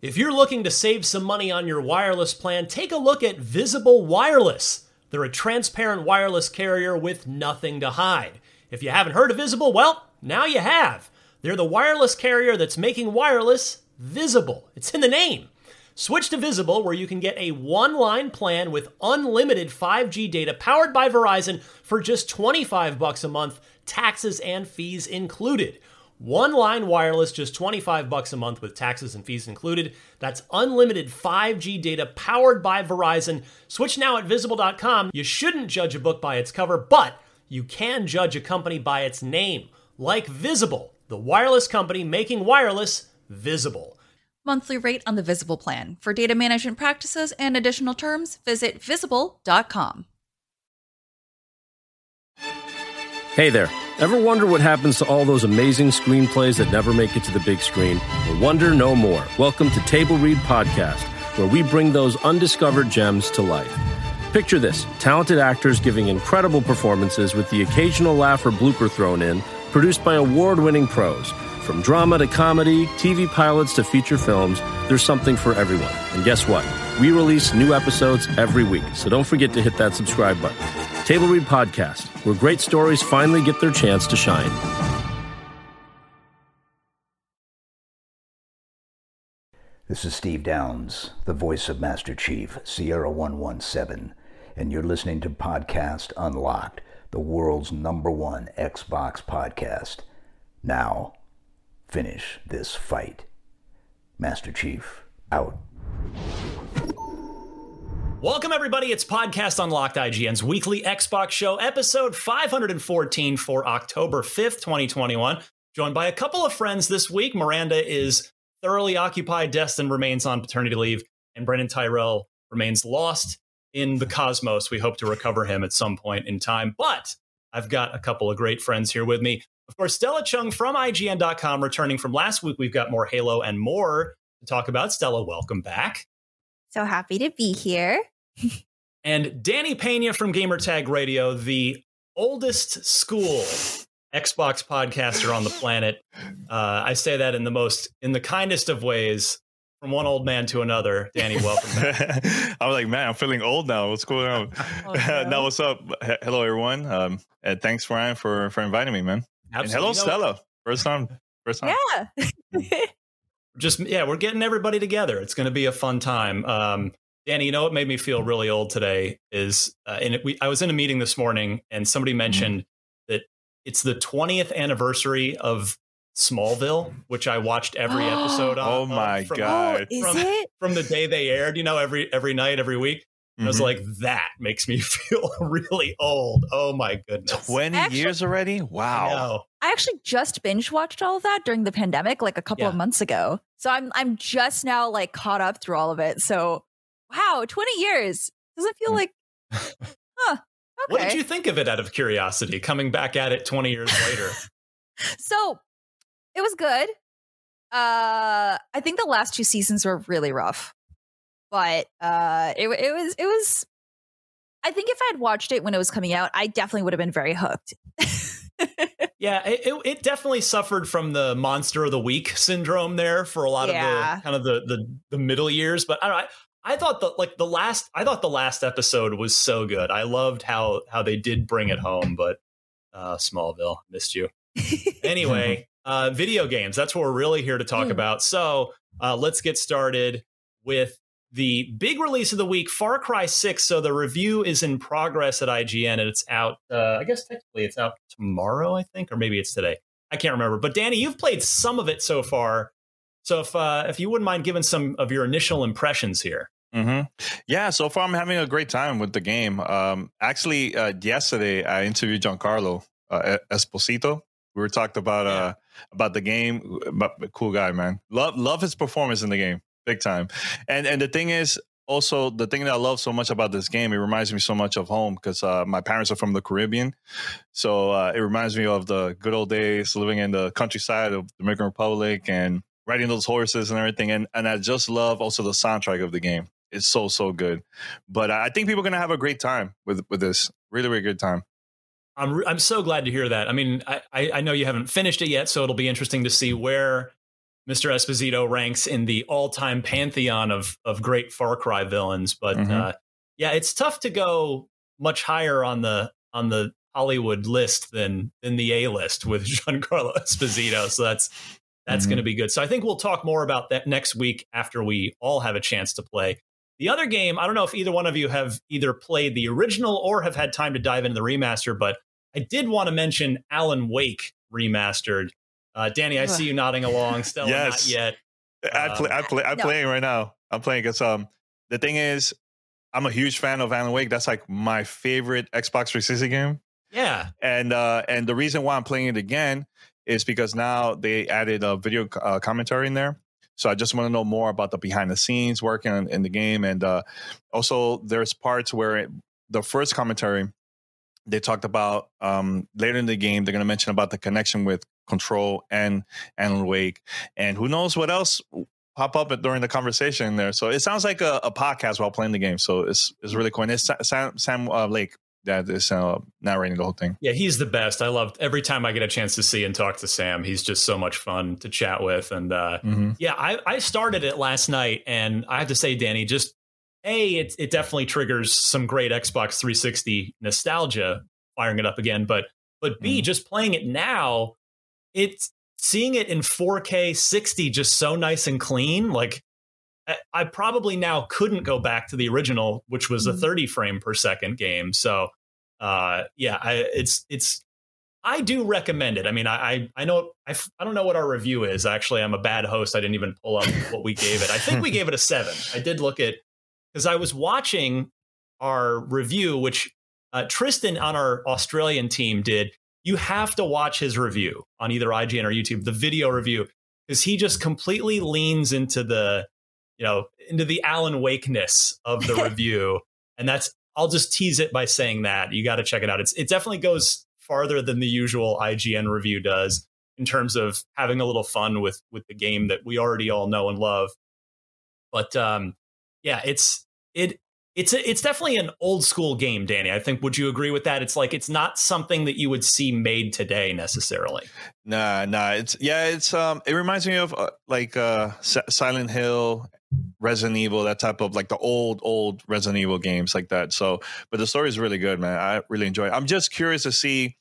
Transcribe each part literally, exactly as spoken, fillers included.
If you're looking to save some money on your wireless plan, take a look at Visible Wireless. They're a transparent wireless carrier with nothing to hide. If you haven't heard of Visible, well, now you have. They're the wireless carrier that's making wireless visible. It's in the name. Switch to Visible, where you can get a one-line plan with unlimited five G data powered by Verizon for just twenty-five bucks a month, taxes and fees included. One-line wireless, just twenty-five bucks a month with taxes and fees included. That's unlimited five G data powered by Verizon. Switch now at visible dot com. You shouldn't judge a book by its cover, but you can judge a company by its name, like Visible, the wireless company making wireless visible. Monthly rate on the Visible plan. For data management practices and additional terms, visit visible dot com. Hey there. Ever wonder what happens to all those amazing screenplays that never make it to the big screen? Well, wonder no more. Welcome to Table Read Podcast, where we bring those undiscovered gems to life. Picture this, talented actors giving incredible performances with the occasional laugh or blooper thrown in, produced by award-winning pros. From drama to comedy, T V pilots to feature films, there's something for everyone. And guess what? We release new episodes every week, so don't forget to hit that subscribe button. Table Read Podcast, where great stories finally get their chance to shine. This is Steve Downs, the voice of Master Chief, Sierra one one seven, and you're listening to Podcast Unlocked, the world's number one Xbox podcast. Now, finish this fight. Master Chief, out. Welcome, everybody. It's Podcast Unlocked, I G N's weekly Xbox show, episode five hundred fourteen for October fifth, twenty twenty-one. Joined by a couple of friends this week. Miranda is thoroughly occupied. Destin remains on paternity leave. And Brendan Tyrell remains lost in the cosmos. We hope to recover him at some point in time. But I've got a couple of great friends here with me. Of course, Stella Chung from I G N dot com, returning from last week. We've got more Halo and more to talk about. Stella, welcome back. So happy to be here. And Danny Pena from Gamertag Radio, the oldest school Xbox podcaster on the planet. Uh, I say that in the most, in the kindest of ways, from one old man to another. Danny, welcome back. I was like, man, I'm feeling old now. What's going on? Oh, no. Now, what's up? H- hello, everyone. Um, and thanks, Ryan, for, for inviting me, man. Absolutely. And hello, you know, Stella. First time. First time. Yeah. Just, yeah, we're getting everybody together. It's going to be a fun time. Um, Danny, you know what made me feel really old today is, uh, and it, we, I was in a meeting this morning and somebody mentioned mm-hmm. that it's the twentieth anniversary of Smallville, which I watched every episode on. Oh my from, God. Oh, is from, it? From the day they aired, you know, every every night, every week. Mm-hmm. I was like, that makes me feel really old. Oh my goodness. twenty actually, years already? Wow. I, I actually just binge watched all of that during the pandemic, like a couple yeah. of months ago. So I'm I'm just now like caught up through all of it. So wow, twenty years. Doesn't feel like, huh. Okay. What did you think of it out of curiosity, coming back at it twenty years later? So it was good. Uh, I think the last two seasons were really rough, but uh, it, it was, it was, I think if I had watched it when it was coming out, I definitely would have been very hooked. Yeah, it, it definitely suffered from the monster of the week syndrome there for a lot yeah. of the kind of the, the, the middle years. But I don't know. I, I thought the like the last I thought the last episode was so good. I loved how how they did bring it home, but uh, Smallville, missed you. Anyway, uh, video games. That's what we're really here to talk mm. about. So uh, let's get started with the big release of the week, Far Cry six. So the review is in progress at I G N, and it's out. Uh, I guess technically it's out tomorrow, I think, or maybe it's today. I can't remember. But Danny, you've played some of it so far. So if uh, if you wouldn't mind giving some of your initial impressions here. Mm-hmm. Yeah, so far I'm having a great time with the game. Um, actually, uh, yesterday I interviewed Giancarlo uh, Esposito. We were talked about yeah. uh, about the game. But cool guy, man. Love love his performance in the game, big time. And and the thing is, also the thing that I love so much about this game, it reminds me so much of home because uh, my parents are from the Caribbean, so uh, it reminds me of the good old days living in the countryside of the Dominican Republic and riding those horses and everything. And and I just love also the soundtrack of the game. It's so, so good. But I think people are going to have a great time with, with this. Really, really good time. I'm re- I'm so glad to hear that. I mean, I, I know you haven't finished it yet, so it'll be interesting to see where Mister Esposito ranks in the all-time pantheon of of great Far Cry villains. But mm-hmm. uh, yeah, it's tough to go much higher on the on the Hollywood list than than the A list with Giancarlo Esposito. So that's that's mm-hmm. going to be good. So I think we'll talk more about that next week after we all have a chance to play. The other game, I don't know if either one of you have either played the original or have had time to dive into the remaster, but I did want to mention Alan Wake Remastered. Uh, Danny, I see you nodding along. Stella, yes. not yet. I play, I play, I'm no. playing right now. I'm playing because um, the thing is, I'm a huge fan of Alan Wake. That's like my favorite Xbox three sixty game. Yeah. And uh, and the reason why I'm playing it again is because now they added a video uh, commentary in there. So I just want to know more about the behind the scenes working in, in the game. And uh, also there's parts where it, the first commentary, they talked about um, later in the game, they're going to mention about the connection with Control and Alan Wake. And who knows what else pop up during the conversation there. So it sounds like a, a podcast while playing the game. So it's it's really cool. And it's Sam, Sam uh, Lake that is uh, narrating the whole thing. Yeah, he's the best. I love every time I get a chance to see and talk to Sam. He's just so much fun to chat with. And uh, mm-hmm. yeah, I, I started it last night. And I have to say, Danny, just A, it, it definitely triggers some great Xbox three sixty nostalgia, firing it up again. But but B, mm-hmm. just playing it now, it's seeing it in four K sixty, just so nice and clean. Like I, I probably now couldn't go back to the original, which was mm-hmm. a thirty frame per second game. So uh, yeah, I, it's it's I do recommend it. I mean, I I, I know I, I don't know what our review is. Actually, I'm a bad host. I didn't even pull up what we gave it. I think we gave it a seven. I did look at because I was watching our review, which uh, Tristan on our Australian team did. You have to watch his review on either I G N or YouTube, the video review, because he just completely leans into the, you know, into the Alan Wake-ness of the review. And that's, I'll just tease it by saying that. You got to check it out. It's It definitely goes farther than the usual I G N review does in terms of having a little fun with, with the game that we already all know and love. But um, yeah, it's, it, It's a, it's definitely an old school game, Danny. I think, would you agree with that? It's like, it's not something that you would see made today necessarily. Nah, nah. It's yeah. It's um. It reminds me of uh, like uh, S- Silent Hill, Resident Evil, that type of like the old old Resident Evil games like that. So, but the story is really good, man. I really enjoy it. I'm just curious to see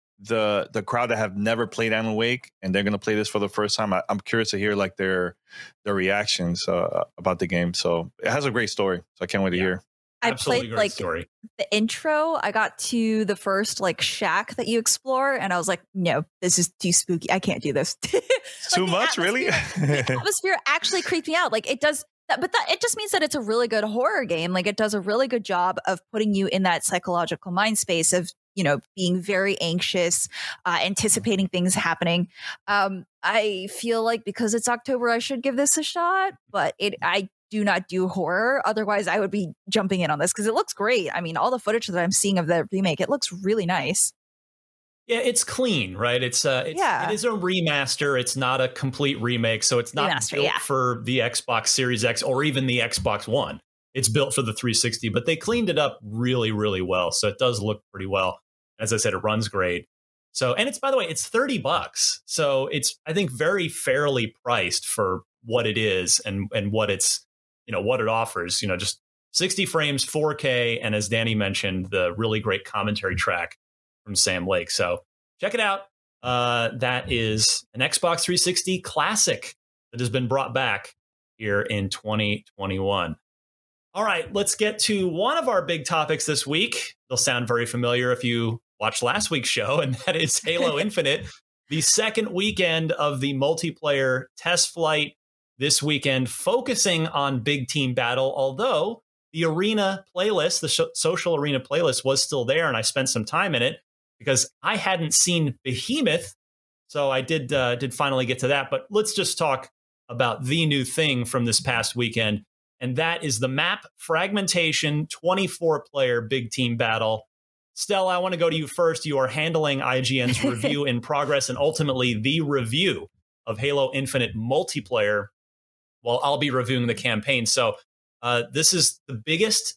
the the crowd that have never played Alan Wake and they're gonna play this for the first time. I, I'm curious to hear like their their reactions uh, about the game. So it has a great story. So I can't wait to yeah. hear. I Absolutely played like story. the intro. I got to the first like shack that you explore, and I was like, "No, this is too spooky. I can't do this." like, too much, really. The atmosphere actually creeped me out. Like it does, that, but that it just means that it's a really good horror game. Like it does a really good job of putting you in that psychological mind space of, you know, being very anxious, uh, anticipating things happening. Um, I feel like because it's October, I should give this a shot, but it I. do not do horror. Otherwise, I would be jumping in on this because it looks great. I mean, all the footage that I'm seeing of the remake, it looks really nice. Yeah, it's clean, right? It's uh, it's, yeah. it is a remaster. It's not a complete remake, so it's not remaster, built yeah. for the Xbox Series X or even the Xbox One. It's built for the three sixty, but they cleaned it up really, really well. So it does look pretty well. As I said, it runs great. So, and it's, by the way, it's thirty bucks. So it's, I think, very fairly priced for what it is and and what it's, you know, what it offers, you know, just sixty frames, four K. And as Danny mentioned, the really great commentary track from Sam Lake. So check it out. Uh, that is an Xbox three sixty classic that has been brought back here in twenty twenty-one. All right, let's get to one of our big topics this week. They'll sound very familiar if you watched last week's show, and that is Halo Infinite, the second weekend of the multiplayer test flight. This weekend, focusing on Big Team Battle, although the arena playlist, the sh- social arena playlist was still there, and I spent some time in it because I hadn't seen Behemoth, so I did uh, did finally get to that. But let's just talk about the new thing from this past weekend, and that is the map fragmentation twenty-four player Big Team Battle. Stella, I want to go to you first. You are handling I G N's review in progress and ultimately the review of Halo Infinite multiplayer. Well, I'll be reviewing the campaign. So uh, this is the biggest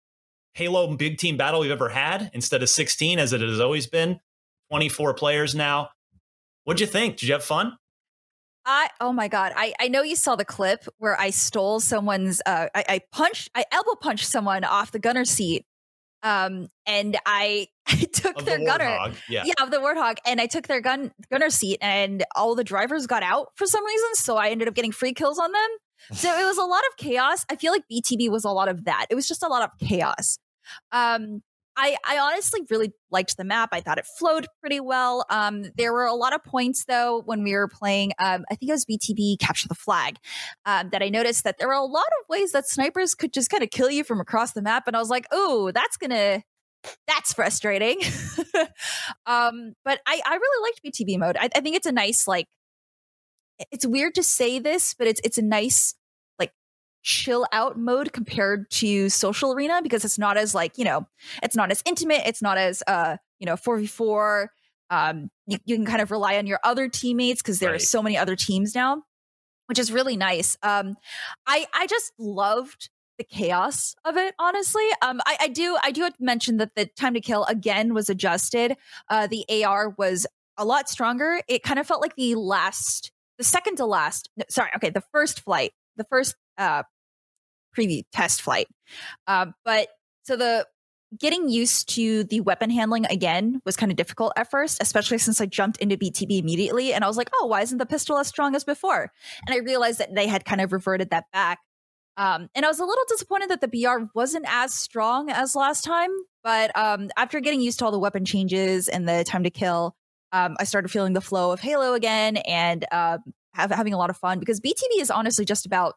Halo Big Team Battle we've ever had, instead of sixteen, as it has always been. twenty-four players now. What'd you think? Did you have fun? I oh my god! I, I know you saw the clip where I stole someone's. Uh, I, I punched. I elbow punched someone off the gunner seat. Um, and I, I took Of their the gunner. Warthog, yeah. yeah, of the Warthog, and I took their gun gunner seat, and all the drivers got out for some reason. So I ended up getting free kills on them. So it was a lot of chaos. I feel like B T B was a lot of that. It was just a lot of chaos. Um, I, I honestly really liked the map. I thought it flowed pretty well. Um, there were a lot of points, though, when we were playing, um, I think it was B T B Capture the Flag, um, that I noticed that there were a lot of ways that snipers could just kind of kill you from across the map. And I was like, oh, that's going to, that's frustrating. um, but I, I really liked B T B mode. I, I think it's a nice, like, it's weird to say this, but it's it's a nice, chill out mode compared to Social Arena, because it's not as like, you know, it's not as intimate. It's not as, uh, you know, four v four. Um, you, you can kind of rely on your other teammates because there right. are so many other teams now, which is really nice. Um, I, I just loved the chaos of it, honestly. Um, I, I do, I do have to mention that the time to kill again was adjusted. Uh, the A R was a lot stronger. It kind of felt like the last, the second to last, no, sorry. Okay. The first flight, the first, uh, preview test flight. Uh, but so the getting used to the weapon handling again was kind of difficult at first, especially since I jumped into B T B immediately. And I was like, oh, why isn't the pistol as strong as before? And I realized that they had kind of reverted that back. Um, and I was a little disappointed that the B R wasn't as strong as last time. But um, after getting used to all the weapon changes and the time to kill, um, I started feeling the flow of Halo again and uh, have, having a lot of fun, because B T B is honestly just about,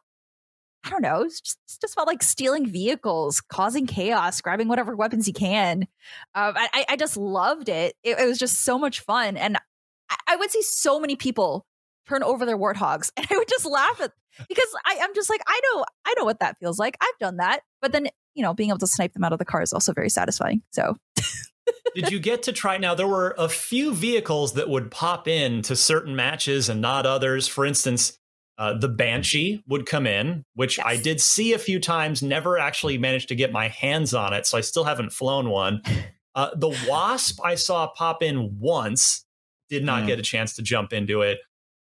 I don't know, it's just, it's just about like stealing vehicles, causing chaos, grabbing whatever weapons you can. Um, I, I just loved it. it. It was just so much fun. And I, I would see so many people turn over their Warthogs, and I would just laugh at, because I, I'm just like, I know, I know what that feels like. I've done that. But then, you know, being able to snipe them out of the car is also very satisfying. So did you get to try? Now, there were a few vehicles that would pop in to certain matches and not others. For instance, Uh, the Banshee would come in, which yes. I did see a few times, never actually managed to get my hands on it, so I still haven't flown one. Uh, the Wasp I saw pop in once, did not mm. get a chance to jump into it.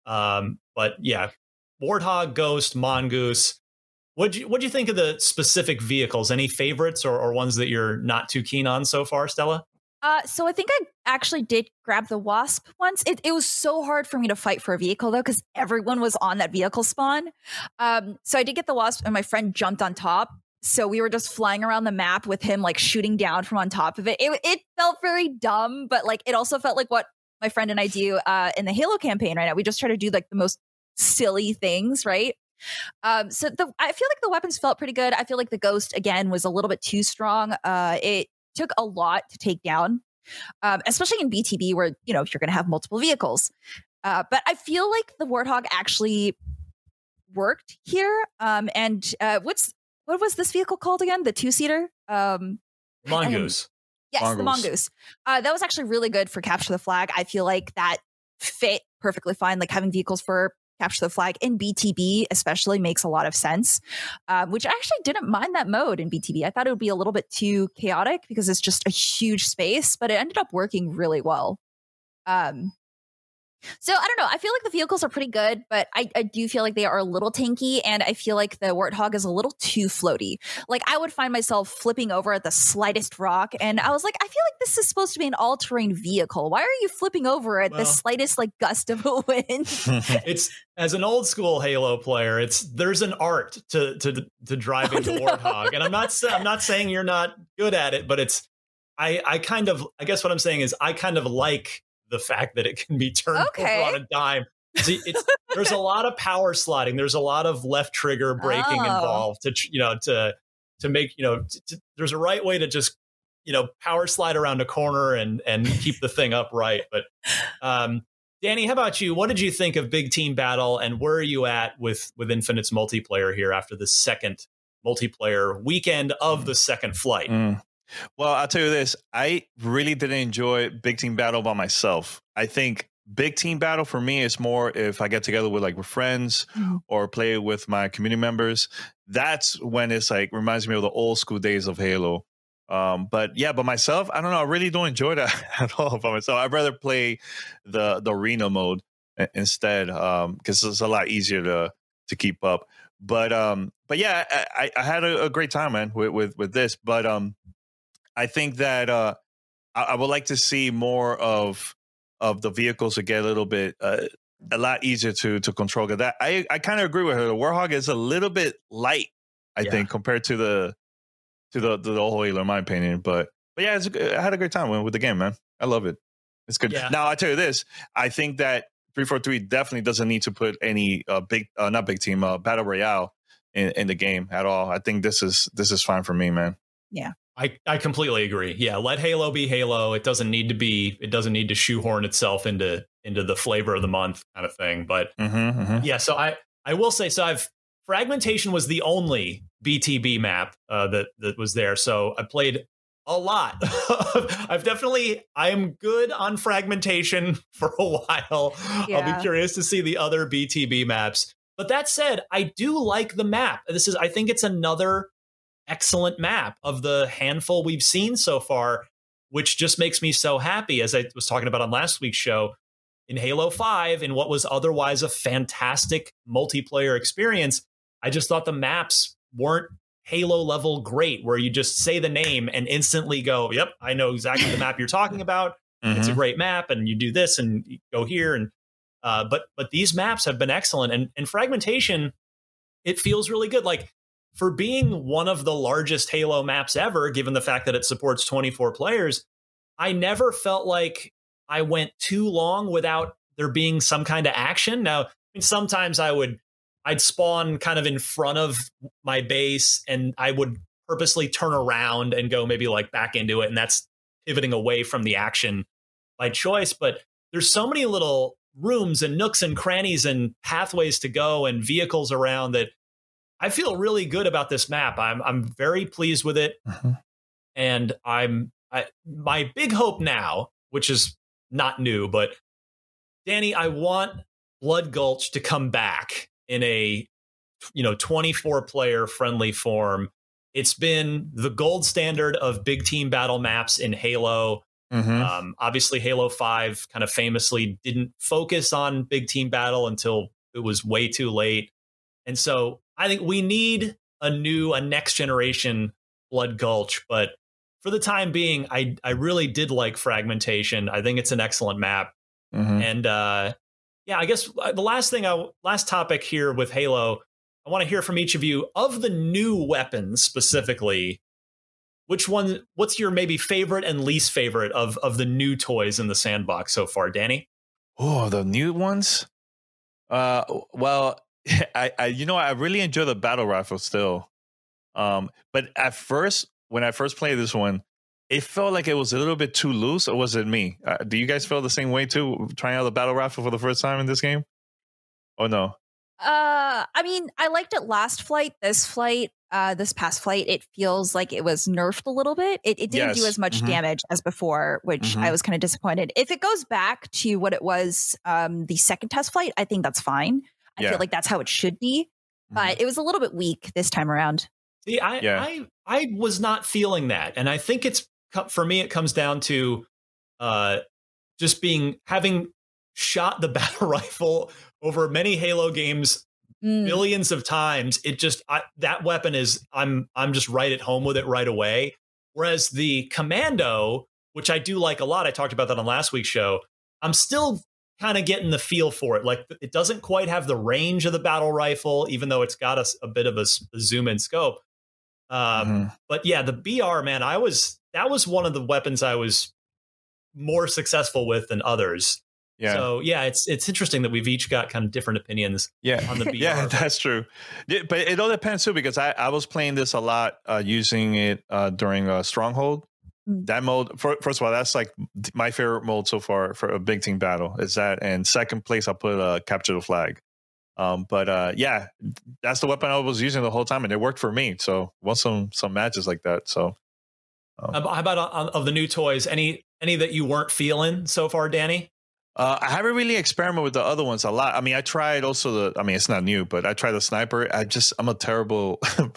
Um, but yeah, Warthog, Ghost, Mongoose. What'd you, what'd you think of the specific vehicles? Any favorites or, or ones that you're not too keen on so far, Stella? Uh, so I think I actually did grab the Wasp once. It, it was so hard for me to fight for a vehicle, though, because everyone was on that vehicle spawn. Um, so I did get the Wasp, and my friend jumped on top. So we were just flying around the map with him, like shooting down from on top of it. It, it felt very dumb, but like it also felt like what my friend and I do uh, in the Halo campaign right now. We just try to do like the most silly things, right? Um, so the, I feel like the weapons felt pretty good. I feel like the Ghost, again, was a little bit too strong. Uh, it took a lot to take down, um, especially in B T B where, you know, you're going to have multiple vehicles. Uh, but I feel like the Warthog actually worked here. Um, and uh, what's what was this vehicle called again? The two-seater? Um, Mongoose. Yes, Mongoose. the Mongoose. Uh, that was actually really good for Capture the Flag. I feel like that fit perfectly fine. Like having vehicles for Capture the Flag in B T B especially makes a lot of sense, um, which I actually didn't mind that mode in B T B. I thought it would be a little bit too chaotic because it's just a huge space, but it ended up working really well. Um, so I don't know. I feel like the vehicles are pretty good, but I, I do feel like they are a little tanky, and I feel like the Warthog is a little too floaty. Like I would find myself flipping over at the slightest rock, and I was like, I feel like this is supposed to be an all-terrain vehicle. Why are you flipping over at well, the slightest like gust of a wind? It's as an old school Halo player, it's there's an art to to to driving the oh, no. Warthog, and I'm not I'm not saying you're not good at it, but it's I I kind of I guess what I'm saying is I kind of like the fact that it can be turned okay. over on a dime. See, it's, there's a lot of power sliding. There's a lot of left trigger braking oh. involved to, you know, to, to make, you know, to, to, there's a right way to just, you know, power slide around a corner and, and keep the thing upright. But um, Danny, how about you? What did you think of Big Team Battle, and where are you at with, with Infinite's multiplayer here after the second multiplayer weekend of the second flight? Mm. Well, I'll tell you this. I really didn't enjoy Big Team Battle by myself. I think Big Team Battle for me is more if I get together with like with friends mm-hmm. or play with my community members. That's when it's like reminds me of the old school days of Halo. Um, but yeah, but myself, I don't know. I really don't enjoy that at all by myself. I'd rather play the the arena mode instead, um, because it's a lot easier to to keep up. But um, but yeah, I, I had a, a great time, man, with, with with this. But um, I think that uh, I, I would like to see more of of the vehicles to get a little bit uh, a lot easier to to control. That I I kind of agree with her. The Warhog is a little bit light, I yeah. think, compared to the to the to the whole Halo, in my opinion. But but yeah, it's, I had a great time with the game, man. I love it. It's good. Yeah. Now I tell you this, I think that three forty-three definitely doesn't need to put any uh, big, uh, not big team, uh, battle royale in, in the game at all. I think this is this is fine for me, man. Yeah, I, I completely agree. Yeah, let Halo be Halo. It doesn't need to be. It doesn't need to shoehorn itself into into the flavor of the month kind of thing. But mm-hmm, mm-hmm. yeah, so I I will say so. I've Fragmentation was the only B T B map uh, that that was there. So I played a lot. I've definitely, I am good on Fragmentation for a while. Yeah. I'll be curious to see the other B T B maps. But that said, I do like the map. This is, I think it's another excellent map of the handful we've seen so far, which just makes me so happy. As I was talking about on last week's show, in Halo five, in what was otherwise a fantastic multiplayer experience, I just thought the maps weren't Halo level great, where you just say the name and instantly go, yep, I know exactly the map you're talking about. Mm-hmm. It's a great map, and you do this and you go here. And uh, but but these maps have been excellent, and and Fragmentation, it feels really good. Like, for being one of the largest Halo maps ever, given the fact that it supports twenty-four players, I never felt like I went too long without there being some kind of action. Now, I mean, sometimes I would. I'd spawn kind of in front of my base, and I would purposely turn around and go maybe like back into it. And that's pivoting away from the action by choice. But there's so many little rooms and nooks and crannies and pathways to go and vehicles around that I feel really good about this map. I'm I'm very pleased with it. Mm-hmm. And I'm I, my big hope now, which is not new, but Danny, I want Blood Gulch to come back in a, you know, twenty-four player friendly form. It's been the gold standard of big team battle maps in Halo. Mm-hmm. Um, obviously, Halo five kind of famously didn't focus on big team battle until it was way too late. And so I think we need a new, a next generation Blood Gulch. But for the time being, I, I really did like Fragmentation. I think it's an excellent map. Mm-hmm. And, uh, yeah, I guess the last thing, I last topic here with Halo, I want to hear from each of you of the new weapons specifically. Which one? What's your maybe favorite and least favorite of of the new toys in the sandbox so far, Danny? Oh, the new ones. Uh, well, I, I you know I really enjoy the battle rifle still. Um, but at first, when I first played this one, it felt like it was a little bit too loose, or was it me? Uh, do you guys feel the same way too, trying out the battle rifle for the first time in this game? Or no? Uh, I mean, I liked it last flight. This flight, uh, this past flight, it feels like it was nerfed a little bit. It, it didn't yes. do as much mm-hmm. damage as before, which mm-hmm. I was kind of disappointed. If it goes back to what it was um, the second test flight, I think that's fine. I yeah. feel like that's how it should be. Mm-hmm. But it was a little bit weak this time around. See, I, yeah. I, I was not feeling that, and I think it's. For me, it comes down to uh, just being having shot the battle rifle over many Halo games mm. billions of times. It just I, that weapon is I'm I'm just right at home with it right away. Whereas the Commando, which I do like a lot, I talked about that on last week's show. I'm still kind of getting the feel for it. Like, it doesn't quite have the range of the battle rifle, even though it's got a, a bit of a, a zoom in scope. Um, mm-hmm. But yeah, the B R, man, I was. That was one of the weapons I was more successful with than others. Yeah. So yeah, it's it's interesting that we've each got kind of different opinions. Yeah. On the B R. Yeah, that's true. Yeah, but it all depends too, because I, I was playing this a lot, uh, using it uh, during uh, Stronghold. Mm. That mode, for, first of all, that's like my favorite mode so far for a big team battle. Is that, and second place, I'll put uh, Capture the Flag. Um, but uh, yeah, that's the weapon I was using the whole time, and it worked for me. So won some some matches like that. So. Um, How about on, of the new toys? Any any that you weren't feeling so far, Danny? Uh, I haven't really experimented with the other ones a lot. I mean, I tried also the. I mean, it's not new, but I tried the sniper. I just I'm a terrible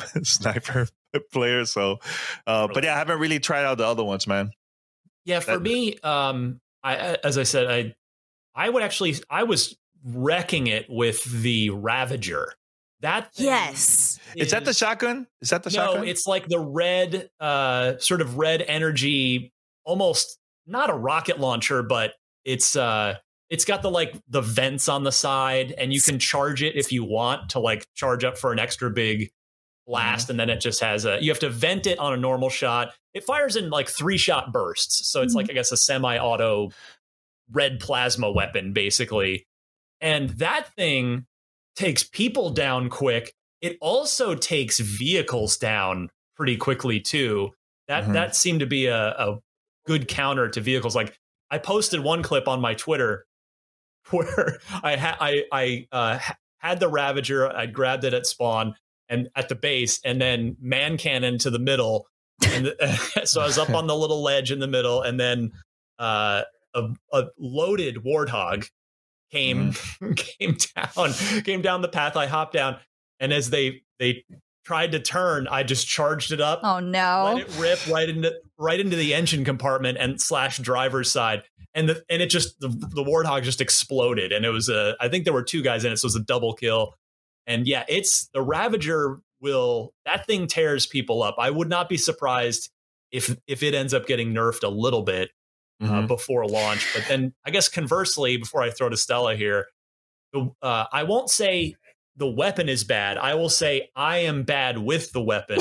sniper player. So, uh, really? But yeah, I haven't really tried out the other ones, man. Yeah, for that, me, um, I as I said, I I would actually I was wrecking it with the Ravager. That thing Yes. Is, is that the shotgun? Is that the no, shotgun? No, it's like the red, uh, sort of red energy, almost not a rocket launcher, but it's uh, it's got the like the vents on the side, and you can charge it if you want to like charge up for an extra big blast, mm-hmm. and then it just has a. You have to vent it on a normal shot. It fires in like three shot bursts, so it's mm-hmm. like I guess a semi-auto red plasma weapon basically, and that thing takes people down quick. It also takes vehicles down pretty quickly too. That mm-hmm. that seemed to be a, a good counter to vehicles. Like I posted one clip on my Twitter where I ha- I I uh, had the Ravager. I grabbed it at spawn and at the base, and then man cannon to the middle. And the, so I was up on the little ledge in the middle, and then uh, a, a loaded Warthog came mm. came down came down the path. I hopped down, and as they they tried to turn, I just charged it up. Oh no! Let it rip right into right into the engine compartment and slash driver's side, and the and it just the, the Warthog just exploded, and it was a I think there were two guys in it, so it was a double kill. And yeah, it's the Ravager will that thing tears people up. I would not be surprised if if it ends up getting nerfed a little bit. Mm-hmm. Uh, before launch. But then I guess conversely, before I throw to Stella here, the, uh, I won't say the weapon is bad. I will say I am bad with the weapon.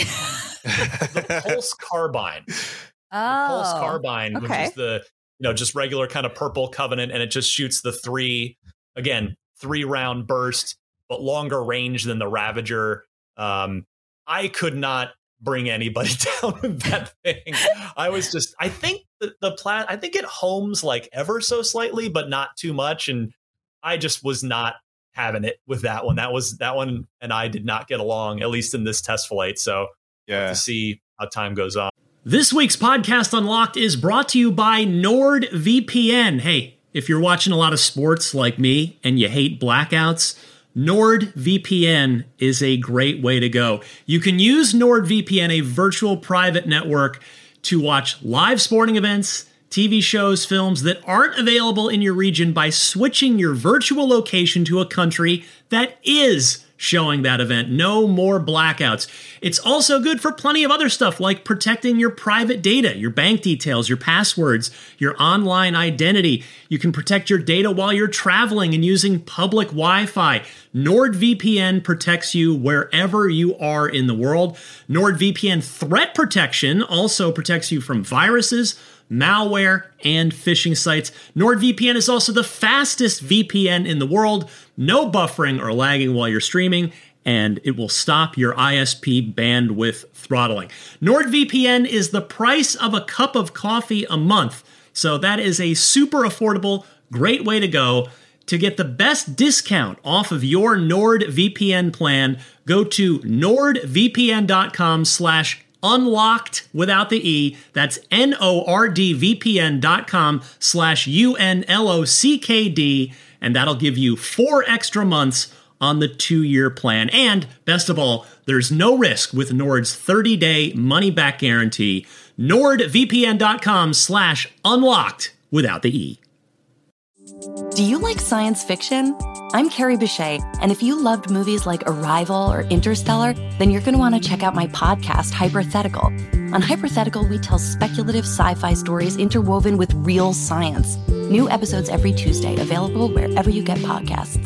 The Pulse Carbine. Oh, the Pulse Carbine, okay. which is the, you know, just regular kind of purple Covenant, and it just shoots the three, again, three round burst, but longer range than the Ravager. Um, I could not bring anybody down with that thing. I was just, I think the, the plat, I think it homes like ever so slightly, but not too much. And I just was not having it with that one. That was that one. And I did not get along, at least in this test flight. So yeah, to see how time goes on. This week's Podcast Unlocked is brought to you by NordVPN. Hey, if you're watching a lot of sports like me and you hate blackouts, NordVPN is a great way to go. You can use NordVPN, a virtual private network, to watch live sporting events, T V shows, films that aren't available in your region by switching your virtual location to a country that is showing that event. No more blackouts. It's also good for plenty of other stuff like protecting your private data, your bank details, your passwords, your online identity. You can protect your data while you're traveling and using public Wi-Fi. NordVPN protects you wherever you are in the world. NordVPN Threat Protection also protects you from viruses, malware, and phishing sites. NordVPN is also the fastest V P N in the world. No buffering or lagging while you're streaming, and it will stop your I S P bandwidth throttling. NordVPN is the price of a cup of coffee a month, so that is a super affordable, great way to go. To get the best discount off of your NordVPN plan, go to nordvpn.com slash unlocked without the E. That's N-O-R-D-V-P-N dot com slash U-N-L-O-C-K-D. And that'll give you four extra months on the two-year plan. And best of all, there's no risk with Nord's thirty-day money-back guarantee. nordvpn.com slash unlocked without the E. Do you like science fiction? I'm Carrie Bechet, and if you loved movies like Arrival or Interstellar, then you're going to want to check out my podcast, Hypothetical. On Hypothetical, we tell speculative sci-fi stories interwoven with real science. New episodes every Tuesday, available wherever you get podcasts.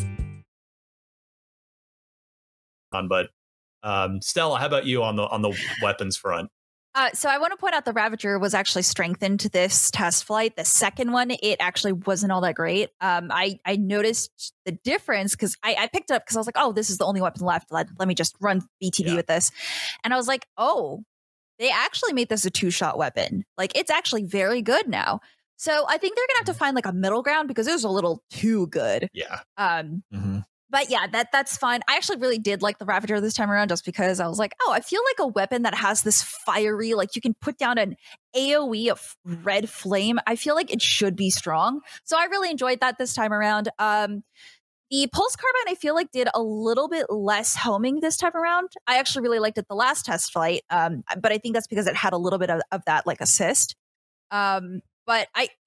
But um, Stella, how about you on the on the weapons front? Uh, so I want to point out the Ravager was actually strengthened to this test flight. The second one, it actually wasn't all that great. Um, I, I noticed the difference because I, I picked it up because I was like, oh, this is the only weapon left. Let, let me just run B T V yeah. with this. And I was like, oh, they actually made this a two-shot weapon. Like, it's actually very good now. So I think they're going to have to find like a middle ground because it was a little too good. Yeah. Um. Mm-hmm. But yeah, that that's fine. I actually really did like the Ravager this time around just because I was like, oh, I feel like a weapon that has this fiery, like you can put down an AoE of red flame. I feel like it should be strong. So I really enjoyed that this time around. Um, the Pulse Carbine, I feel like did a little bit less homing this time around. I actually really liked it the last test flight. Um, but I think that's because it had a little bit of, of that like assist. Um, but I, okay.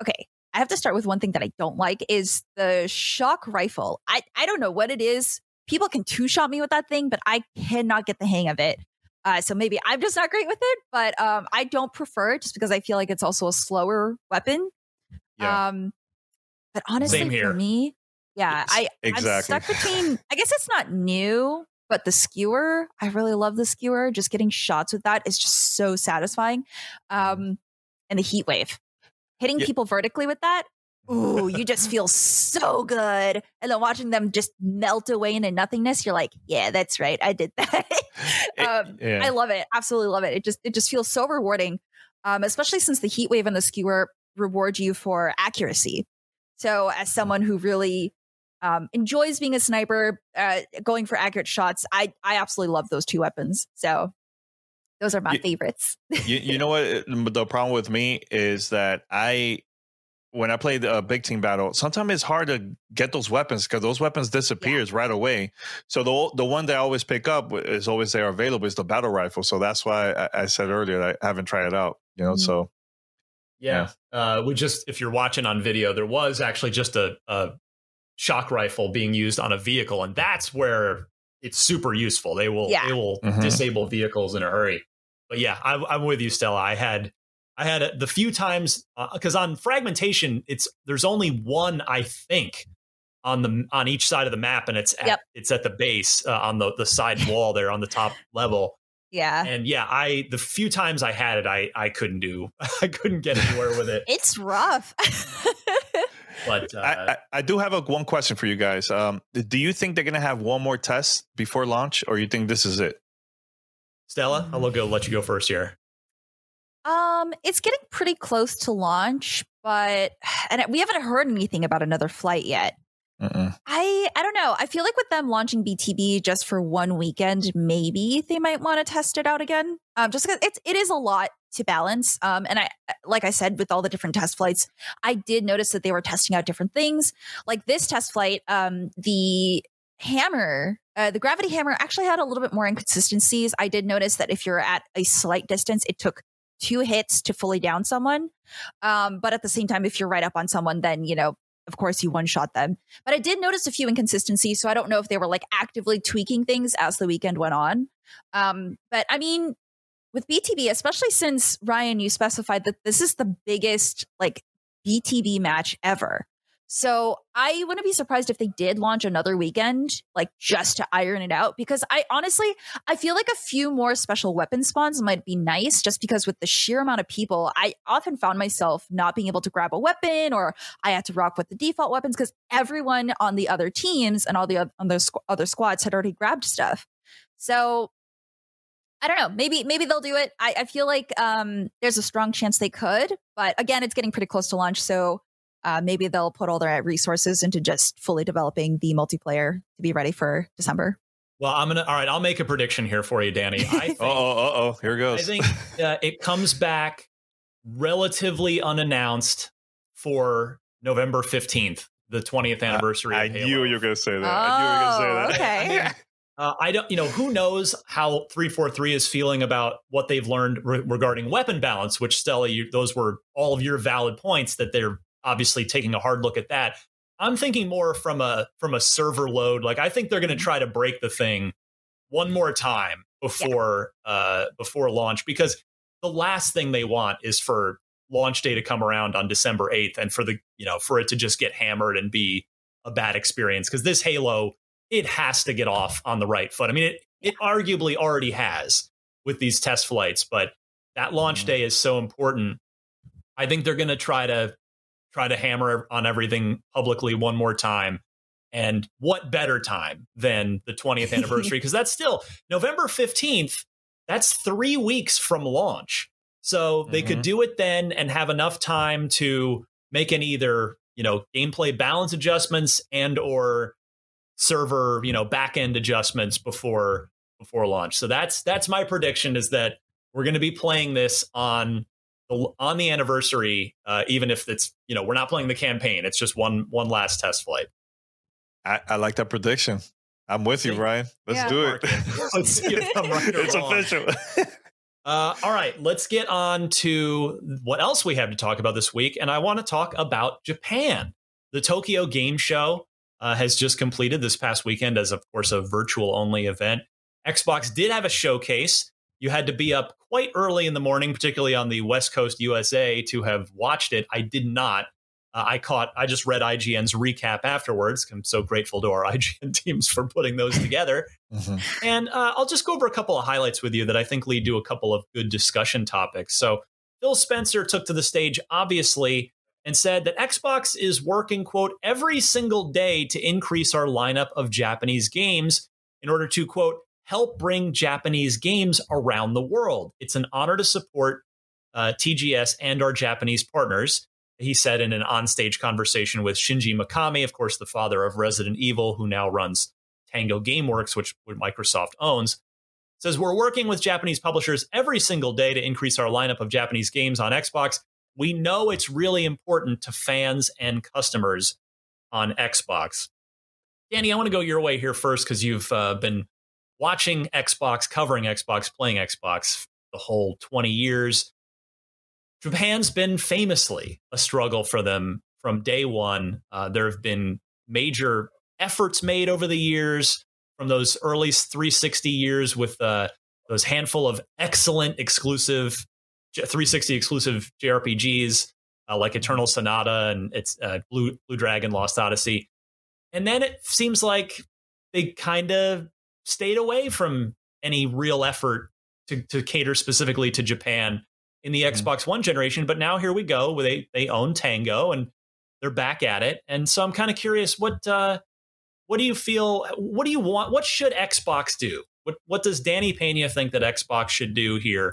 I have to start with one thing that I don't like is the shock rifle. I, I don't know what it is. People can two-shot me with that thing, but I cannot get the hang of it. Uh, so maybe I'm just not great with it, but um, I don't prefer it just because I feel like it's also a slower weapon. Yeah. Um, but honestly, Same here. for me, yeah, I, Exactly. I'm stuck between, I guess it's not new, but the skewer, I really love the skewer. Just getting shots with that is just so satisfying. Um, and the heat wave, hitting Yeah. people vertically with that. Ooh, you just feel so good. And then watching them just melt away into nothingness, you're like, yeah, that's right. I did that. um, yeah. I love it. Absolutely love it. It just it just feels so rewarding. Um, especially since the heat wave and the skewer reward you for accuracy. So as someone who really um, enjoys being a sniper, uh, going for accurate shots, I I absolutely love those two weapons. So those are my You- favorites. you, you know what? The problem with me is that I, when I play the uh, big team battle, sometimes it's hard to get those weapons because those weapons disappears right away. So the the one that I always pick up is always there available is the battle rifle. So that's why I, I said earlier that I haven't tried it out. You know, Mhm. so Yeah. Uh, we just, if you're watching on video, there was actually just a, a shock rifle being used on a vehicle, and that's where it's super useful. They will Yeah. they will Mhm. disable vehicles in a hurry. But yeah, I, I'm with you, Stella. I had I had a, the few times because on fragmentation, it's there's only one, I think, on the on each side of the map, and it's at, Yep. it's at the base uh, on the the side wall there on the top level. Yeah. And yeah, I the few times I had it, I I couldn't do I couldn't get anywhere with it. It's rough. But uh, I, I, I do have a one question for you guys. Um, do you think they're gonna have one more test before launch, or you think this is it? Stella, I'll go let you go first here. Um, it's getting pretty close to launch, but and we haven't heard anything about another flight yet. Mm-mm. I I don't know. I feel like with them launching B T B just for one weekend, maybe they might want to test it out again. Um, just because it's it is a lot to balance. Um, and I like I said, with all the different test flights, I did notice that they were testing out different things. Like this test flight, um, the hammer, uh, the gravity hammer actually had a little bit more inconsistencies. I did notice that if you're at a slight distance, it took two hits to fully down someone. Um, but at the same time, if you're right up on someone, then you know. Of course, you one-shot them. But I did notice a few inconsistencies, so I don't know if they were like actively tweaking things as the weekend went on. Um, but I mean, with B T B, especially since, Ryan, you specified that this is the biggest like B T B match ever. So I wouldn't be surprised if they did launch another weekend, like just to iron it out, because I honestly, I feel like a few more special weapon spawns might be nice just because with the sheer amount of people, I often found myself not being able to grab a weapon, or I had to rock with the default weapons because everyone on the other teams and all the other, on the squ- other squads had already grabbed stuff. So I don't know. Maybe maybe they'll do it. I, I feel like um, there's a strong chance they could, but again, it's getting pretty close to launch, so Uh, maybe they'll put all their resources into just fully developing the multiplayer to be ready for December. Well, I'm gonna. All right, I'll make a prediction here for you, Danny. I think, Uh oh, uh oh, here it goes. I think uh, it comes back relatively unannounced for November fifteenth, the twentieth anniversary. I of Halo. knew you were going to say that. I knew you were going to say Oh, that. okay. Uh, I don't, you know, who knows how three forty-three is feeling about what they've learned re- regarding weapon balance, which Stella, you, those were all of your valid points that they're obviously taking a hard look at that. I'm thinking more from a from a server load. Like I think they're going to try to break the thing one more time before yeah. uh, before launch, because the last thing they want is for launch day to come around on December eighth and for the you know for it to just get hammered and be a bad experience, because this Halo, it has to get off on the right foot. I mean, it it arguably already has with these test flights, but that launch day is so important. I think they're going to try to try to hammer on everything publicly one more time. And what better time than the twentieth anniversary? Because that's still November fifteenth. That's three weeks from launch. So they mm-hmm. could do it then and have enough time to make any either, you know, gameplay balance adjustments and or server, you know, back end adjustments before before launch. So that's that's my prediction, is that we're going to be playing this on the, on the anniversary, uh, even if it's, you know, we're not playing the campaign. It's just one one last test flight. I, I like that prediction. I'm with you, Ryan. Let's yeah. do it. Let's see if I'm right or It's wrong. official. Uh, all right, let's get on to what else we have to talk about this week. And I want to talk about Japan. The Tokyo Game Show uh, has just completed this past weekend as, of course, a virtual only event. Xbox did have a showcase. You had to be up quite early in the morning, particularly on the West Coast U S A, to have watched it. I did not. Uh, I caught, I just read I G N's recap afterwards. I'm so grateful to our I G N teams for putting those together. Mm-hmm. And uh, I'll just go over a couple of highlights with you that I think lead to a couple of good discussion topics. So Phil Spencer took to the stage, obviously, and said that Xbox is working, quote, every single day to increase our lineup of Japanese games in order to, quote, help bring Japanese games around the world. It's an honor to support uh, T G S and our Japanese partners. He said in an onstage conversation with Shinji Mikami, of course, the father of Resident Evil, who now runs Tango Gameworks, which Microsoft owns, says we're working with Japanese publishers every single day to increase our lineup of Japanese games on Xbox. We know it's really important to fans and customers on Xbox. Danny, I want to go your way here first because you've uh, been watching Xbox, covering Xbox, playing Xbox the whole twenty years. Japan's been famously a struggle for them from day one. Uh, there have been major efforts made over the years from those early three sixty years with uh, those handful of excellent exclusive three sixty exclusive J R P Gs uh, like Eternal Sonata and it's uh, Blue, Blue Dragon Lost Odyssey. And then it seems like they kind of stayed away from any real effort to, to cater specifically to Japan in the mm-hmm. Xbox One generation. But now here we go, where they, they own Tango and they're back at it. And so I'm kind of curious, what uh, what do you feel, what do you want, what should Xbox do? What what does Danny Pena think that Xbox should do here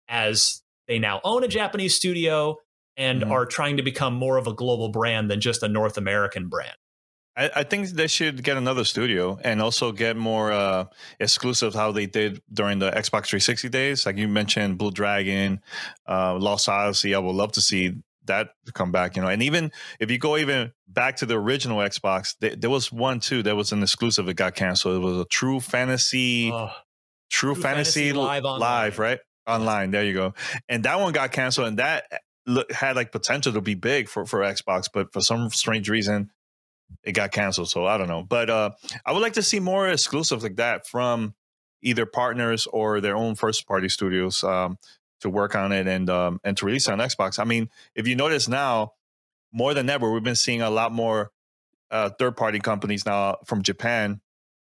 as they now own a Japanese studio and mm-hmm. are trying to become more of a global brand than just a North American brand? I, I think they should get another studio and also get more uh, exclusive how they did during the Xbox three sixty days. Like you mentioned, Blue Dragon, uh, Lost Odyssey. I would love to see that come back, you know. And even if you go even back to the original Xbox, they, there was one too that was an exclusive that got canceled. It was a True Fantasy, oh, True, True Fantasy, Fantasy Live, live right? Online. There you go. And that one got canceled, and that look, had like potential to be big for, for Xbox, but for some strange reason, it got canceled. So I don't know. But uh, I would like to see more exclusives like that from either partners or their own first party studios um, to work on it and um, and to release it on Xbox. I mean, if you notice now, more than ever, we've been seeing a lot more uh, third party companies now from Japan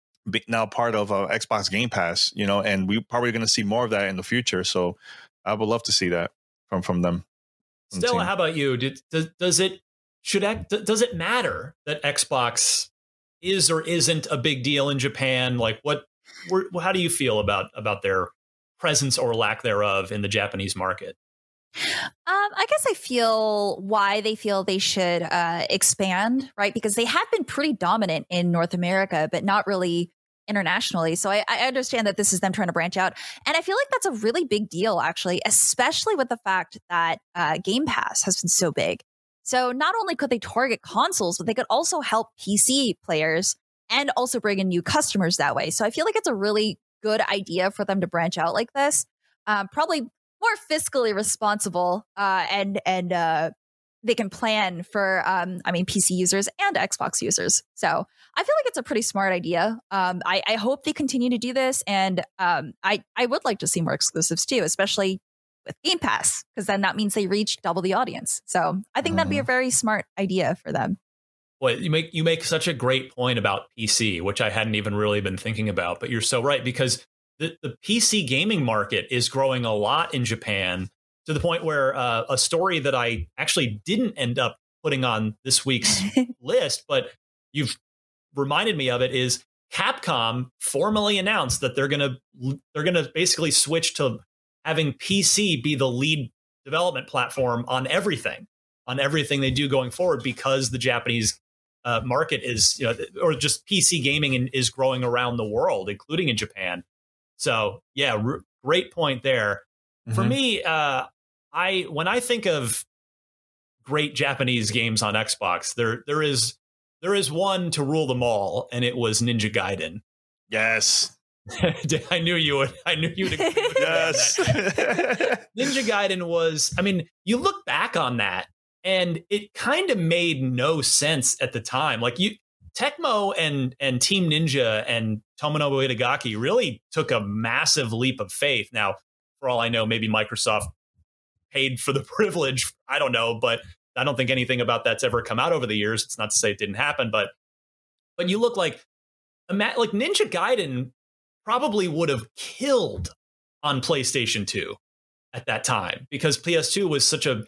now part of uh, Xbox Game Pass, you know, and we're probably going to see more of that in the future. So I would love to see that from, from them. Stella, how about you? Did, does, does it should does it matter that Xbox is or isn't a big deal in Japan? Like, what? How do you feel about about their presence or lack thereof in the Japanese market? Um, I guess I feel why they feel they should uh, expand, right? Because they have been pretty dominant in North America, but not really internationally. So I, I understand that this is them trying to branch out. And I feel like that's a really big deal, actually, especially with the fact that uh, Game Pass has been so big. So not only could they target consoles, but they could also help P C players and also bring in new customers that way. So I feel like it's a really good idea for them to branch out like this. Um, probably more fiscally responsible uh, and and uh, they can plan for, um, I mean, P C users and Xbox users. So I feel like it's a pretty smart idea. Um, I, I hope they continue to do this. And um, I, I would like to see more exclusives too, especially with Game Pass, because then that means they reach double the audience. So I think mm. that'd be a very smart idea for them. Well, you make you make such a great point about P C, which I hadn't even really been thinking about. But you're so right, because the, the P C gaming market is growing a lot in Japan, to the point where uh, a story that I actually didn't end up putting on this week's list, but you've reminded me of it, is Capcom formally announced that they're gonna they're gonna basically switch to having P C be the lead development platform on everything, on everything they do going forward, because the Japanese uh, market is, you know, or just P C gaming in, is growing around the world, including in Japan. So yeah, r- great point there. Mm-hmm. For me, uh, I when I think of great Japanese games on Xbox, there there is there is one to rule them all, and it was Ninja Gaiden. Yes. I knew you would. I knew you would agree with me on Yes. that. Ninja Gaiden was, I mean, you look back on that and it kind of made no sense at the time. Like you, Tecmo and and Team Ninja and Tomonobu Itagaki really took a massive leap of faith. Now, for all I know, maybe Microsoft paid for the privilege. I don't know, but I don't think anything about that's ever come out over the years. It's not to say it didn't happen, but but you look like like Ninja Gaiden probably would have killed on PlayStation two at that time because P S two was such a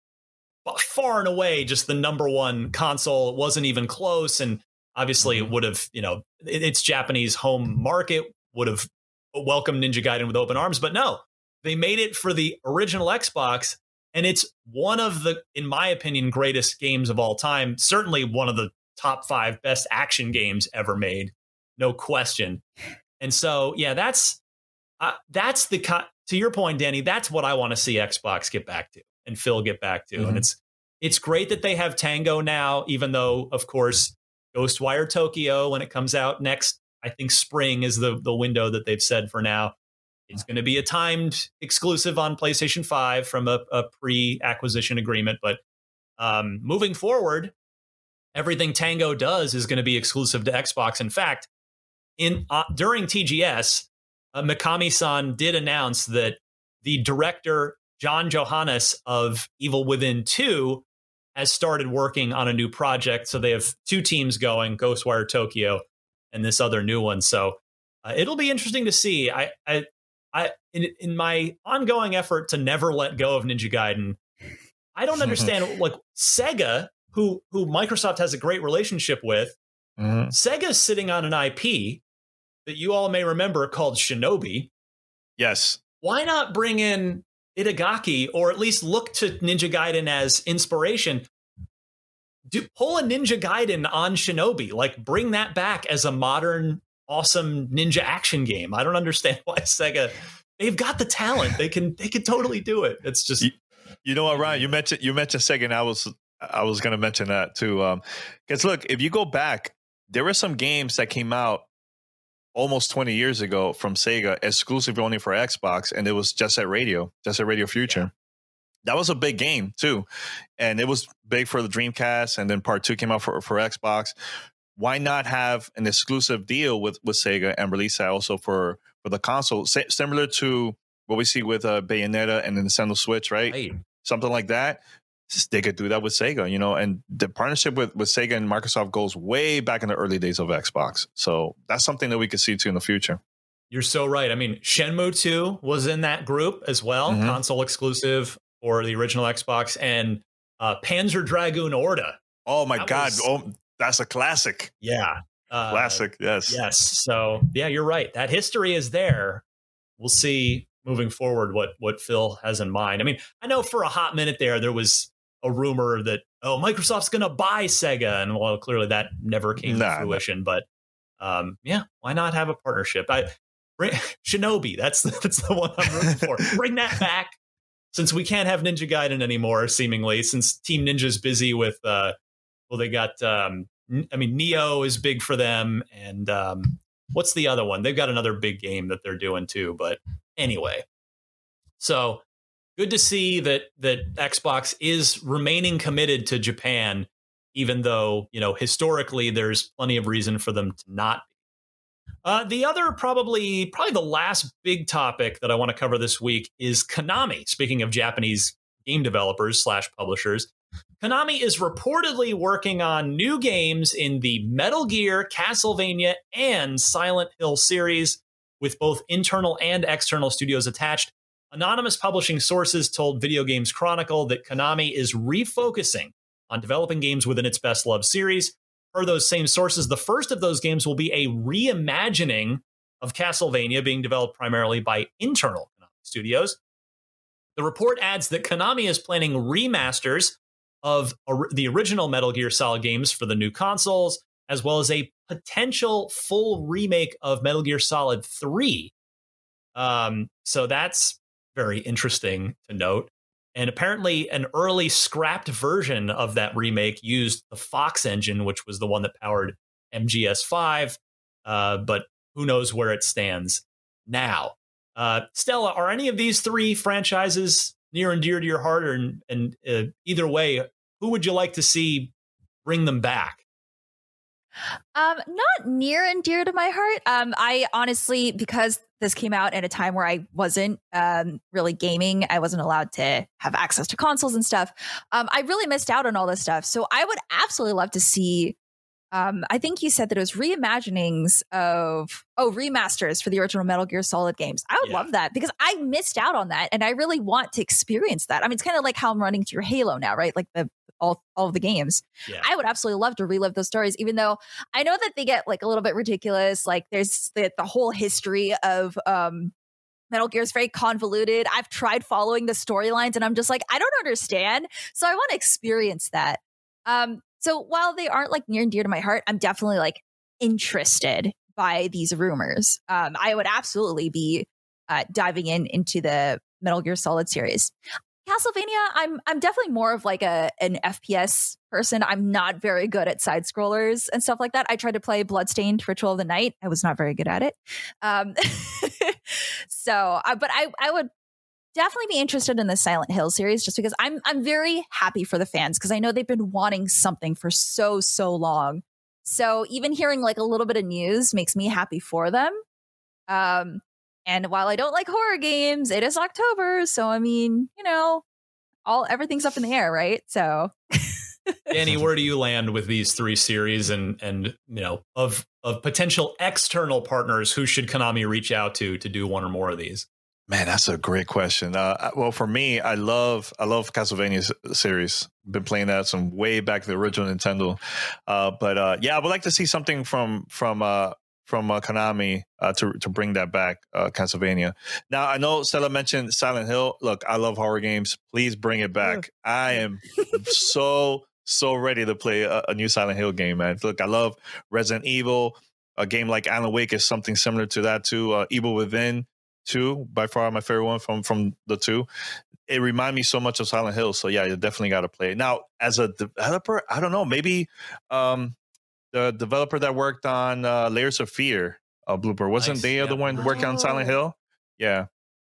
far and away just the number one console. It wasn't even close, and obviously it would have, you know, its Japanese home market would have welcomed Ninja Gaiden with open arms, but no, they made it for the original Xbox, and it's one of the, in my opinion, greatest games of all time. Certainly one of the top five best action games ever made, no question. And so, yeah, that's uh, that's the co- to your point, Danny. That's what I want to see Xbox get back to and Phil get back to. Mm-hmm. And it's it's great that they have Tango now, even though, of course, Ghostwire Tokyo, when it comes out next, I think spring is the the window that they've said for now. It's going to be a timed exclusive on PlayStation five from a, a pre-acquisition agreement. But um, moving forward, everything Tango does is going to be exclusive to Xbox. In fact, in uh, during T G S, uh, Mikami-san did announce that the director, John Johannes of Evil Within two, has started working on a new project. So they have two teams going, Ghostwire Tokyo and this other new one. So uh, it'll be interesting to see. I, I, I, in, in my ongoing effort to never let go of Ninja Gaiden, I don't understand, like Sega, who who Microsoft has a great relationship with, mm-hmm. Sega's sitting on an I P that you all may remember called Shinobi. Yes. Why not bring in Itagaki, or at least look to Ninja Gaiden as inspiration? Do pull a Ninja Gaiden on Shinobi, like bring that back as a modern, awesome ninja action game. I don't understand why Sega, they've got the talent. They can they can totally do it. It's just you, you know what, Ryan, you mentioned you mentioned Sega, and I was I was gonna mention that too. Um because look, if you go back, there were some games that came out almost twenty years ago from Sega, exclusive only for Xbox, and it was Jet Set Radio, Jet Set Radio Future. Yeah. That was a big game too, and it was big for the Dreamcast, and then part two came out for, for Xbox. Why not have an exclusive deal with, with Sega and release that also for, for the console, S- similar to what we see with uh, Bayonetta and the Nintendo Switch, right? right? Something like that. They could do that with Sega, you know, and the partnership with, with Sega and Microsoft goes way back in the early days of Xbox. So that's something that we could see too in the future. You're so right. I mean, Shenmue two was in that group as well, mm-hmm. console exclusive for the original Xbox, and uh, Panzer Dragoon Orta. Oh my that God. Was, oh, that's a classic. Yeah. Uh, classic. Yes. Yes. So yeah, you're right. That history is there. We'll see moving forward what, what Phil has in mind. I mean, I know for a hot minute there, there was a rumor that, oh, Microsoft's going to buy Sega. And well, clearly that never came nah, to fruition, nah. but um, yeah, why not have a partnership? I bring, Shinobi, that's, that's the one I'm rooting for. Bring that back, since we can't have Ninja Gaiden anymore, seemingly, since Team Ninja's busy with, uh, well, they got, um, I mean, Neo is big for them. And um, what's the other one? They've got another big game that they're doing too. But anyway, so good to see that that Xbox is remaining committed to Japan, even though, you know, historically there's plenty of reason for them to not be. Uh, the other probably probably the last big topic that I want to cover this week is Konami. Speaking of Japanese game developers slash publishers, Konami is reportedly working on new games in the Metal Gear, Castlevania, and Silent Hill series, with both internal and external studios attached. Anonymous publishing sources told Video Games Chronicle that Konami is refocusing on developing games within its best-loved series. Per those same sources, the first of those games will be a reimagining of Castlevania, being developed primarily by internal Konami studios. The report adds that Konami is planning remasters of or- the original Metal Gear Solid games for the new consoles, as well as a potential full remake of Metal Gear Solid three. Um, so that's very interesting to note. And apparently an early scrapped version of that remake used the Fox engine, which was the one that powered M G S five. Uh, but who knows where it stands now. Uh, Stella, are any of these three franchises near and dear to your heart? Or, and uh, either way, who would you like to see bring them back? Um, not near and dear to my heart. Um, I honestly, because this came out at a time where I wasn't um, really gaming, I wasn't allowed to have access to consoles and stuff. Um, I really missed out on all this stuff. So I would absolutely love to see. Um, I think you said that it was reimaginings of oh remasters for the original Metal Gear Solid games. I would Yeah. love that because I missed out on that, and I really want to experience that. I mean, it's kind of like how I'm running through Halo now, right? Like the all all of the games. Yeah. I would absolutely love to relive those stories, even though I know that they get like a little bit ridiculous. Like there's the, the whole history of um, Metal Gear is very convoluted. I've tried following the storylines and I'm just like, I don't understand. So I want to experience that. Um, so while they aren't like near and dear to my heart, I'm definitely like interested by these rumors. Um, I would absolutely be uh, diving in into the Metal Gear Solid series. Castlevania, I'm I'm definitely more of like a an F P S person. I'm not very good at side scrollers and stuff like that. I tried to play Bloodstained Ritual of the Night. I was not very good at it. Um, so, uh, but I I would definitely be interested in the Silent Hill series just because I'm I'm very happy for the fans because I know they've been wanting something for so so long. So even hearing like a little bit of news makes me happy for them. Um, And while I don't like horror games, it is October. So, I mean, you know, all everything's up in the air, right? So, Danny, where do you land with these three series and, and you know, of of potential external partners, who should Konami reach out to to do one or more of these? Man, that's a great question. Uh, well, for me, I love I love Castlevania series. Been playing that some way back to the original Nintendo. Uh, but uh, yeah, I would like to see something from from uh, from uh, Konami uh, to to bring that back, uh, Castlevania. Now, I know Stella mentioned Silent Hill. Look, I love horror games. Please bring it back. I am so, so ready to play a, a new Silent Hill game, man. Look, I love Resident Evil. A game like Alan Wake is something similar to that, too. Uh, Evil Within, too, by far my favorite one from, from the two. It reminds me so much of Silent Hill. So, yeah, you definitely got to play it. Now, as a developer, I don't know, maybe... Um, the developer that worked on uh, Layers of Fear, uh, Blooper, wasn't Nice. they Yeah. the one working on Silent Hill? Yeah.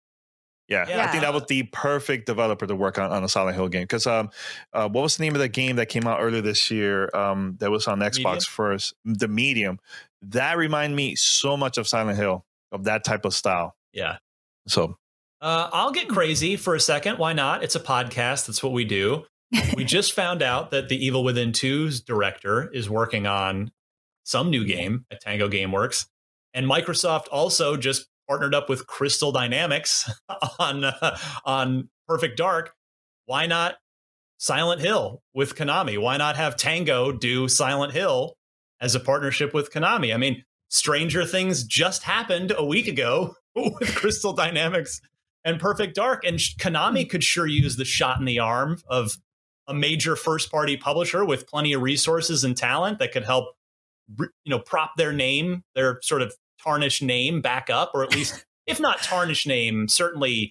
yeah. Yeah. I think that was the perfect developer to work on, on a Silent Hill game. Because um, uh, what was the name of the game that came out earlier this year um, that was on Xbox Medium? first? The Medium. That reminded me so much of Silent Hill, of that type of style. Yeah. So Uh, I'll get crazy for a second. Why not? It's a podcast. That's what we do. We just found out that the Evil Within two's director is working on some new game at Tango Gameworks. And Microsoft also just partnered up with Crystal Dynamics on uh, on Perfect Dark. Why not Silent Hill with Konami? Why not have Tango do Silent Hill as a partnership with Konami? I mean, stranger things just happened a week ago with Crystal Dynamics and Perfect Dark. And Konami could sure use the shot in the arm of a major first-party publisher with plenty of resources and talent that could help, you know, prop their name, their sort of tarnished name back up, or at least, if not tarnished name, certainly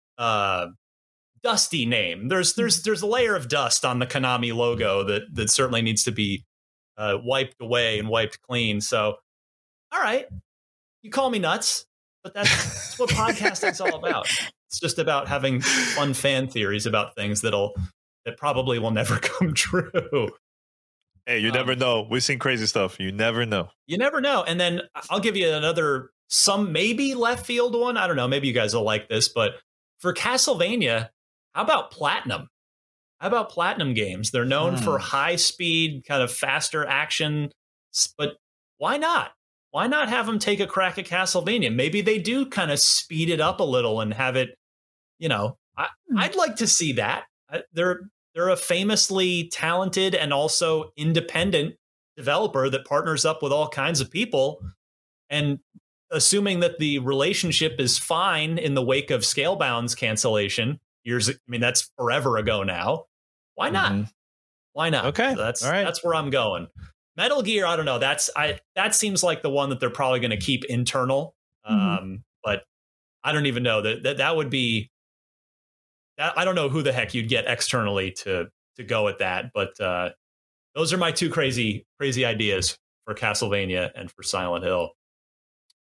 uh, dusty name. There's there's there's a layer of dust on the Konami logo that that certainly needs to be uh, wiped away and wiped clean. So, all right, you call me nuts, but that's, that's what podcasting's all about. It's just about having fun fan theories about things that'll. That probably will never come true. hey, you Um, never know. We've seen crazy stuff. You never know. You never know. And then I'll give you another, some maybe left field one. I don't know. Maybe you guys will like this. But for Castlevania, how about Platinum? How about Platinum Games? They're known Hmm. for high speed, kind of faster action. But why not? Why not have them take a crack at Castlevania? Maybe they do kind of speed it up a little and have it, you know, I, I'd like to see that. I- They're They're a famously talented and also independent developer that partners up with all kinds of people. And assuming that the relationship is fine in the wake of Scalebound's cancellation, years, I mean, that's forever ago now. Why not? Mhm. Why not? Okay. So that's All right. that's where I'm going. Metal Gear, I don't know. That's I that seems like the one that they're probably going to keep internal. Mhm. Um, but I don't even know that that, that would be. I don't know who the heck you'd get externally to to go at that, but uh, those are my two crazy crazy ideas for Castlevania and for Silent Hill.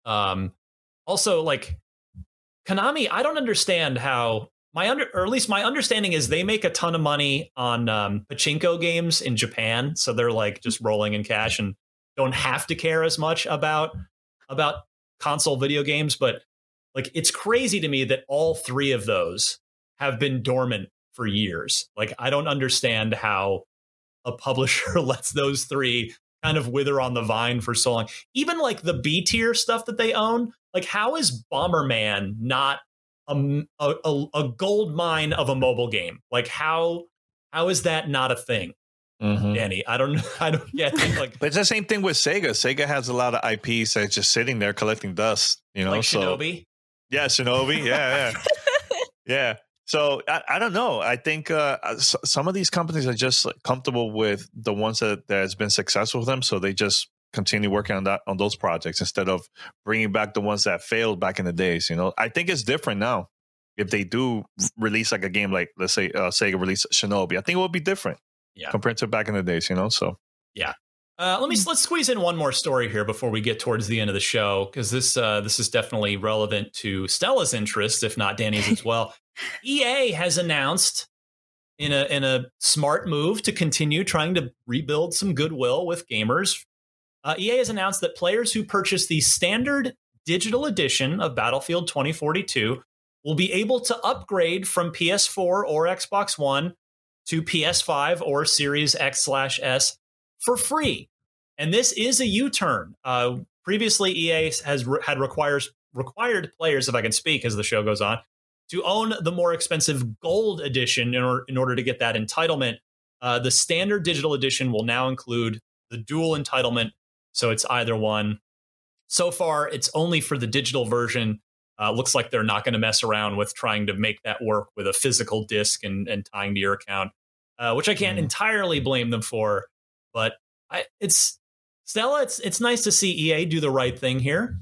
Um, also, like Konami, I don't understand how my under, or at least my understanding is they make a ton of money on um, pachinko games in Japan, so they're like just rolling in cash and don't have to care as much about about console video games. But like, it's crazy to me that all three of those have been dormant for years. Like, I don't understand how a publisher lets those three kind of wither on the vine for so long. Even like the B tier stuff that they own, like how is Bomberman not a, a, a gold mine of a mobile game? Like how how is that not a thing? Mm-hmm. Danny, I don't I don't get it. Like, but it's the same thing with Sega. Sega has a lot of I Ps that's just sitting there collecting dust, you know. Like so Shinobi? Yeah, Shinobi. Yeah, yeah. Yeah. So I, I don't know. I think uh, some of these companies are just like, comfortable with the ones that, that has been successful with them. So they just continue working on that, on those projects instead of bringing back the ones that failed back in the days. You know, I think it's different now. If they do release like a game, like let's say uh, Sega release Shinobi, I think it will be different. Yeah. Compared to back in the days, you know. So yeah. Uh, let me let's squeeze in one more story here before we get towards the end of the show, because this uh, this is definitely relevant to Stella's interests, if not Danny's as well. E A has announced in a in a smart move to continue trying to rebuild some goodwill with gamers. Uh, E A has announced that players who purchase the standard digital edition of Battlefield twenty forty-two will be able to upgrade from P S four or Xbox One to P S five or Series X slash S for free. And this is a U-turn. Uh, previously, E A has re- had requires required players, if I can speak as the show goes on, to own the more expensive gold edition in order, in order to get that entitlement. Uh, the standard digital edition will now include the dual entitlement, so it's either one. So far, it's only for the digital version. Uh, looks like they're not going to mess around with trying to make that work with a physical disc and, and tying to your account, uh, which I can't mm. entirely blame them for. But I, it's Stella, it's it's nice to see E A do the right thing here.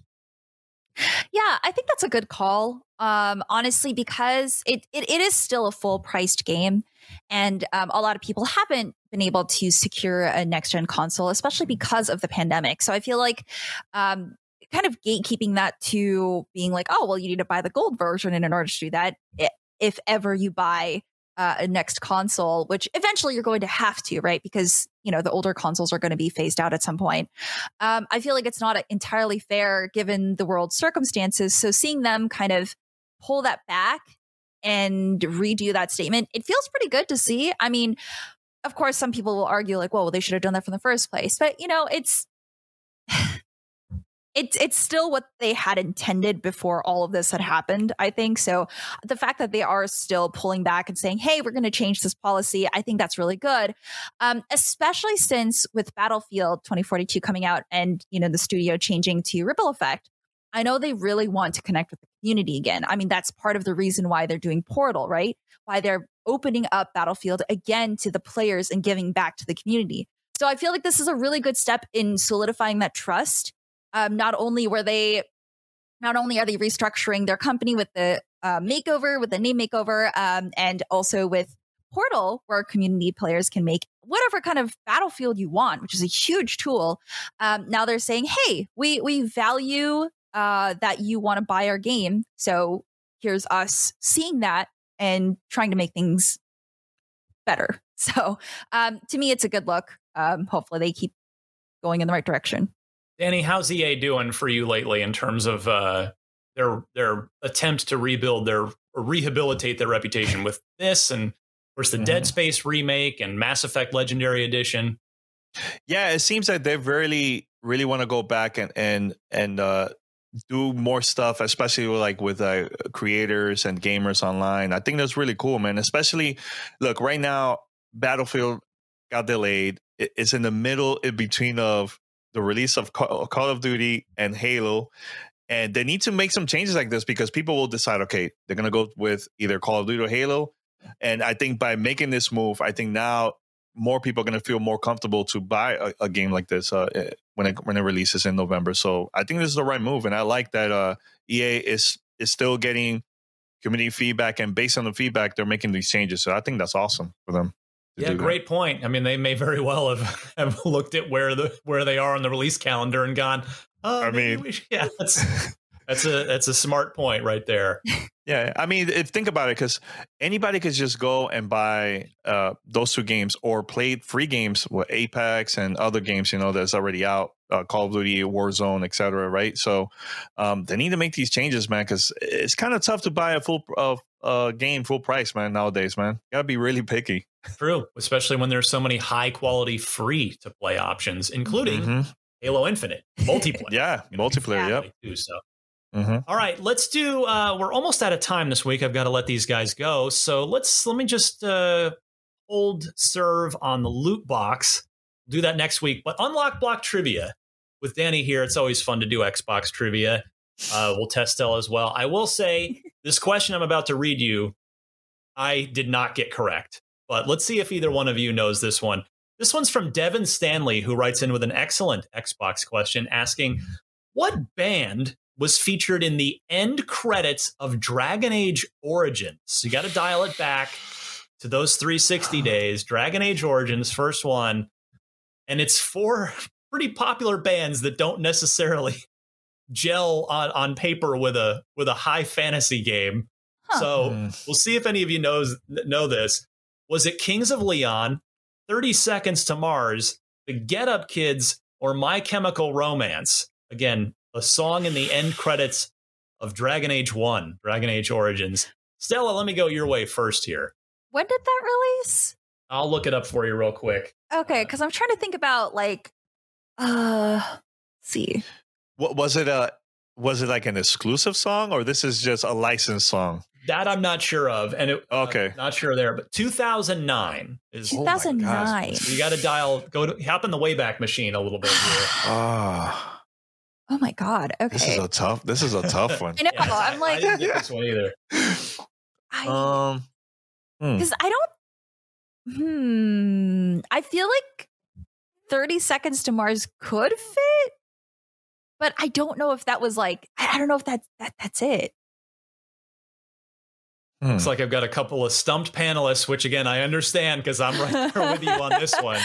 Yeah, I think that's a good call. Um, honestly, because it, it it is still a full priced game, and um, a lot of people haven't been able to secure a next gen console, especially because of the pandemic. So I feel like um, kind of gatekeeping that to being like, oh, well, you need to buy the gold version, and in order to do that, if ever you buy uh, a next console, which eventually you're going to have to, right? Because you know the older consoles are going to be phased out at some point. Um, I feel like it's not entirely fair given the world's circumstances. So seeing them kind of pull that back and redo that statement, it feels pretty good to see. I mean, of course, some people will argue like, well, they should have done that from the first place. But, you know, it's it's it's still what they had intended before all of this had happened, I think. So the fact that they are still pulling back and saying, hey, we're going to change this policy, I think that's really good. Um, especially since with Battlefield twenty forty-two coming out and, you know, the studio changing to Ripple Effect, I know they really want to connect with the community again. I mean, that's part of the reason why they're doing Portal, right? Why they're opening up Battlefield again to the players and giving back to the community. So I feel like this is a really good step in solidifying that trust. Um, not only were they, not only are they restructuring their company with the uh, makeover, with the name makeover, um, and also with Portal, where community players can make whatever kind of Battlefield you want, which is a huge tool. Um, now they're saying, hey, we we value uh, that you want to buy our game. So here's us seeing that and trying to make things better. So um, to me, it's a good look. Um, hopefully they keep going in the right direction. Danny, how's E A doing for you lately in terms of uh, their their attempt to rebuild their or rehabilitate their reputation with this, and of course the mm-hmm. Dead Space remake and Mass Effect Legendary Edition? Yeah, it seems like they really really want to go back and and and uh, do more stuff, especially with, like with uh, creators and gamers online. I think that's really cool, man. Especially, look, right now Battlefield got delayed. It's in the middle in between of the release of Call of Duty and Halo, and they need to make some changes like this because people will decide, okay, they're going to go with either Call of Duty or Halo. And I think by making this move, I think now more people are going to feel more comfortable to buy a, a game like this uh, when it when it releases in November. So I think this is the right move, and I like that uh, E A is is still getting community feedback, and based on the feedback, they're making these changes. So I think that's awesome for them. Yeah, great point. I mean, they may very well have, have looked at where the where they are on the release calendar and gone, Uh, I maybe mean- we should- yeah, that's that's a that's a smart point right there. Yeah, I mean, if think about it, because anybody could just go and buy uh, those two games or play free games with Apex and other games, you know, that's already out, uh, Call of Duty, Warzone, et cetera, right? So um, they need to make these changes, man, because it's kind of tough to buy a full uh, uh, game full price, man, nowadays, man. You gotta be really picky. True, especially when there's so many high quality free to play options, including Mhm. Halo Infinite multiplayer. Yeah, You know, multiplayer, yep. too, so. Mhm. All right, let's do. Uh, we're almost out of time this week. I've got to let these guys go. So let's let me just uh, hold serve on the loot box. Do that next week. But Unlock Block Trivia with Danny here. It's always fun to do Xbox trivia. Uh, we'll test Stella as well. I will say this question I'm about to read you, I did not get correct. But let's see if either one of you knows this one. This one's from Devin Stanley, who writes in with an excellent Xbox question asking, what band was featured in the end credits of Dragon Age Origins? So you got to dial it back to those three sixty days. Dragon Age Origins, first one. And it's four pretty popular bands that don't necessarily gel on, on paper with a with a high fantasy game. Huh. So Mm. we'll see if any of you knows know this. Was it Kings of Leon, thirty Seconds to Mars, the Get Up Kids, or My Chemical Romance? Again, a song in the end credits of Dragon Age one, Dragon Age Origins. Stella, let me go your way first here. When did that release? I'll look it up for you real quick. Okay, because I'm trying to think about like, uh, let's see. What was it? A was it like an exclusive song, or this is just a licensed song? That I'm not sure of. And it, Okay. uh, not sure there, but two thousand nine is. Oh my gosh. two thousand nine. You got to dial, go to, hop in the Wayback Machine a little bit here. Ah, Oh my god. Okay. this is a tough. This is a tough one. I know. Yeah, I- I'm like, I didn't get this one either. I, Um, hmm. because I don't. Hmm. I feel like thirty Seconds to Mars could fit, but I don't know if that was like. I, I don't know if that that that's it. Hmm. Looks like I've got a couple of stumped panelists, which again I understand because I'm right there with you on this one.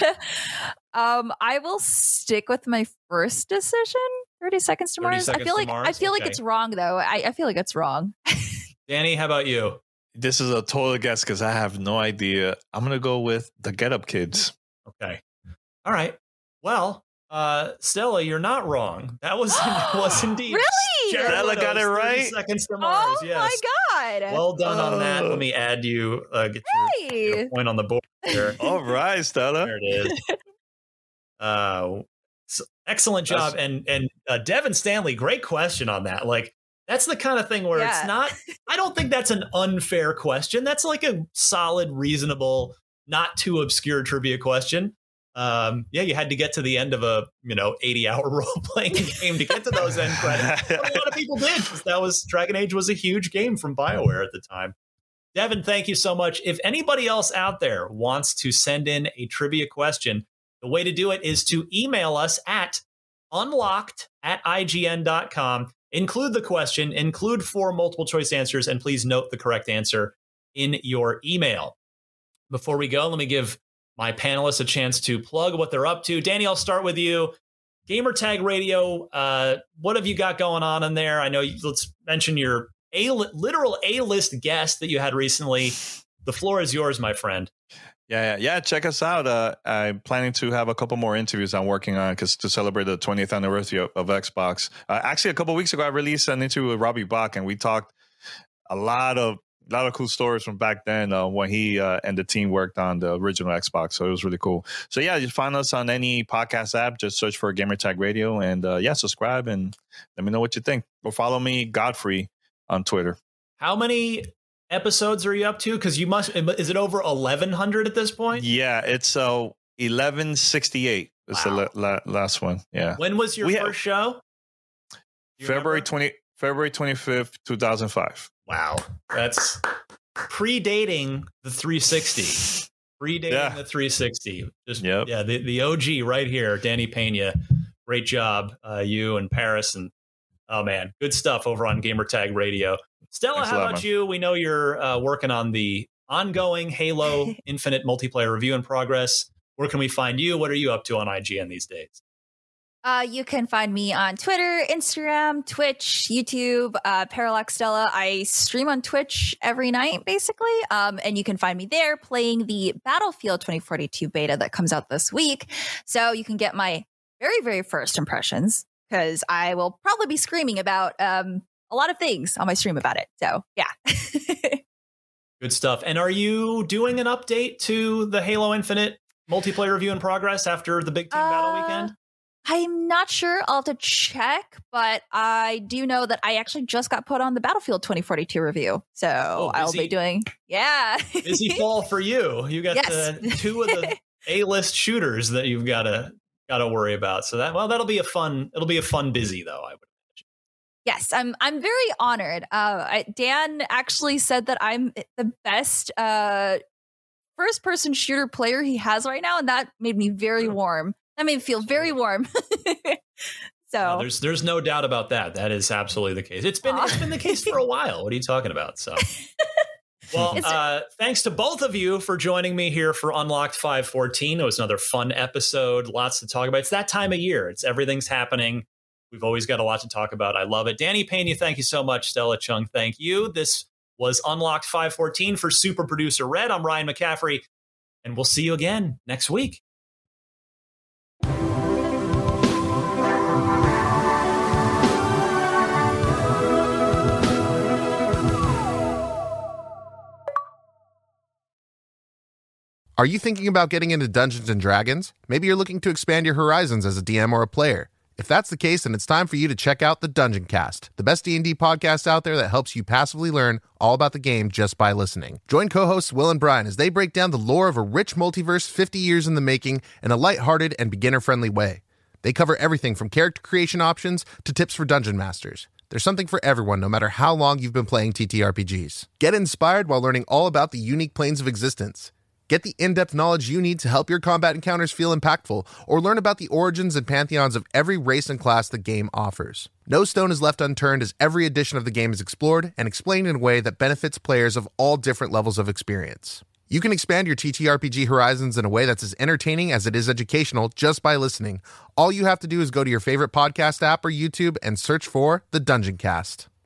um, I will stick with my first decision. Thirty Seconds to thirty Mars. I Seconds feel to like I Mars? feel like Okay. it's wrong though. I, I feel like it's wrong. Danny, how about you? This is a total guess because I have no idea. I'm gonna go with the Get Up Kids. Okay. All right. Well, uh, Stella, you're not wrong. That was was indeed. Really? Jared Stella got Leto's it thirty right? Seconds to Mars. Oh yes. my god! Well done on that. Oh. Let me add you. Uh, get your, hey, your point on the board here. All right, Stella. There it is. Uh, so excellent job, That's- and and uh, Devin Stanley, great question on that. Like that's the kind of thing where Yeah. it's not. I don't think that's an unfair question. That's like a solid, reasonable, not too obscure trivia question. Um, yeah, you had to get to the end of a you know eighty hour role playing game to get to those end credits. But a lot of people did because that was Dragon Age was a huge game from BioWare at the time. Devin, thank you so much. If anybody else out there wants to send in a trivia question, the way to do it is to email us at unlocked at I G N dot com. Include the question, include four multiple choice answers, and please note the correct answer in your email. Before we go, let me give my panelists a chance to plug what they're up to. Danny, I'll start with you. Gamertag Radio, uh, what have you got going on in there? I know, you, let's mention your a literal A-list guest that you had recently. The floor is yours, my friend. Yeah, yeah, yeah. Check us out. Uh, I'm planning to have a couple more interviews I'm working on because to celebrate the twentieth anniversary of, of Xbox. Uh, actually, a couple weeks ago, I released an interview with Robbie Bach, and we talked a lot of a lot of cool stories from back then uh, when he uh, and the team worked on the original Xbox. So it was really cool. So yeah, you find us on any podcast app. Just search for Gamertag Radio, and uh, yeah, subscribe and let me know what you think. Or follow me, Godfrey, on Twitter. How many episodes are you up to? Because you must, is it over eleven hundred at this point? Yeah, it's uh, eleven sixty-eight. It's Wow. the la- la- last one. Yeah. When was your We first have- show? Do you February remember? twenty February twenty-fifth, two thousand five. Wow. That's predating the three sixty. Predating Yeah. the three sixty. Just Yep. yeah, the, the O G right here, Danny Pena. Great job, uh, you and Paris, and oh man, good stuff over on Gamertag Radio. Stella, Thanks a how lot, about man. you? We know you're uh, working on the ongoing Halo Infinite multiplayer review in progress. Where can we find you? What are you up to on I G N these days? Uh, you can find me on Twitter, Instagram, Twitch, YouTube, uh, Parallax Stella. I stream on Twitch every night, basically. Um, and you can find me there playing the Battlefield twenty forty-two beta that comes out this week. So you can get my very, very first impressions, because I will probably be screaming about um, a lot of things on my stream about it. So, yeah. Good stuff. And are you doing an update to the Halo Infinite multiplayer review in progress after the big team uh, battle weekend? I'm not sure. I'll have to check, but I do know that I actually just got put on the Battlefield twenty forty-two review. So oh, I'll be doing, yeah. Busy fall for you. You got yes. the two of the A-list shooters that you've got to got to worry about. So that, well, that'll be a fun, it'll be a fun busy though, I would imagine. Yes, I'm I'm very honored. Uh, I, Dan actually said that I'm the best uh, first person shooter player he has right now. And that made me very warm. That made me feel very warm. So no, there's there's no doubt about that. That is absolutely the case. It's been Aww. it's been the case for a while. What are you talking about? So, well, uh, thanks to both of you for joining me here for Unlocked five fourteen. It was another fun episode. Lots to talk about. It's that time of year. It's everything's happening. We've always got a lot to talk about. I love it. Danny Pena, thank you so much. Stella Chung, thank you. This was Unlocked five fourteen for Super Producer Red. I'm Ryan McCaffrey, and we'll see you again next week. Are you thinking about getting into Dungeons and Dragons? Maybe you're looking to expand your horizons as a D M or a player. If that's the case, then it's time for you to check out the Dungeon Cast, the best D and D podcast out there that helps you passively learn all about the game just by listening. Join co-hosts Will and Brian as they break down the lore of a rich multiverse fifty years in the making in a lighthearted and beginner-friendly way. They cover everything from character creation options to tips for dungeon masters. There's something for everyone, no matter how long you've been playing T T R P Gs. Get inspired while learning all about the unique planes of existence. Get the in-depth knowledge you need to help your combat encounters feel impactful, or learn about the origins and pantheons of every race and class the game offers. No stone is left unturned as every edition of the game is explored and explained in a way that benefits players of all different levels of experience. You can expand your T T R P G horizons in a way that's as entertaining as it is educational just by listening. All you have to do is go to your favorite podcast app or YouTube and search for The Dungeon Cast.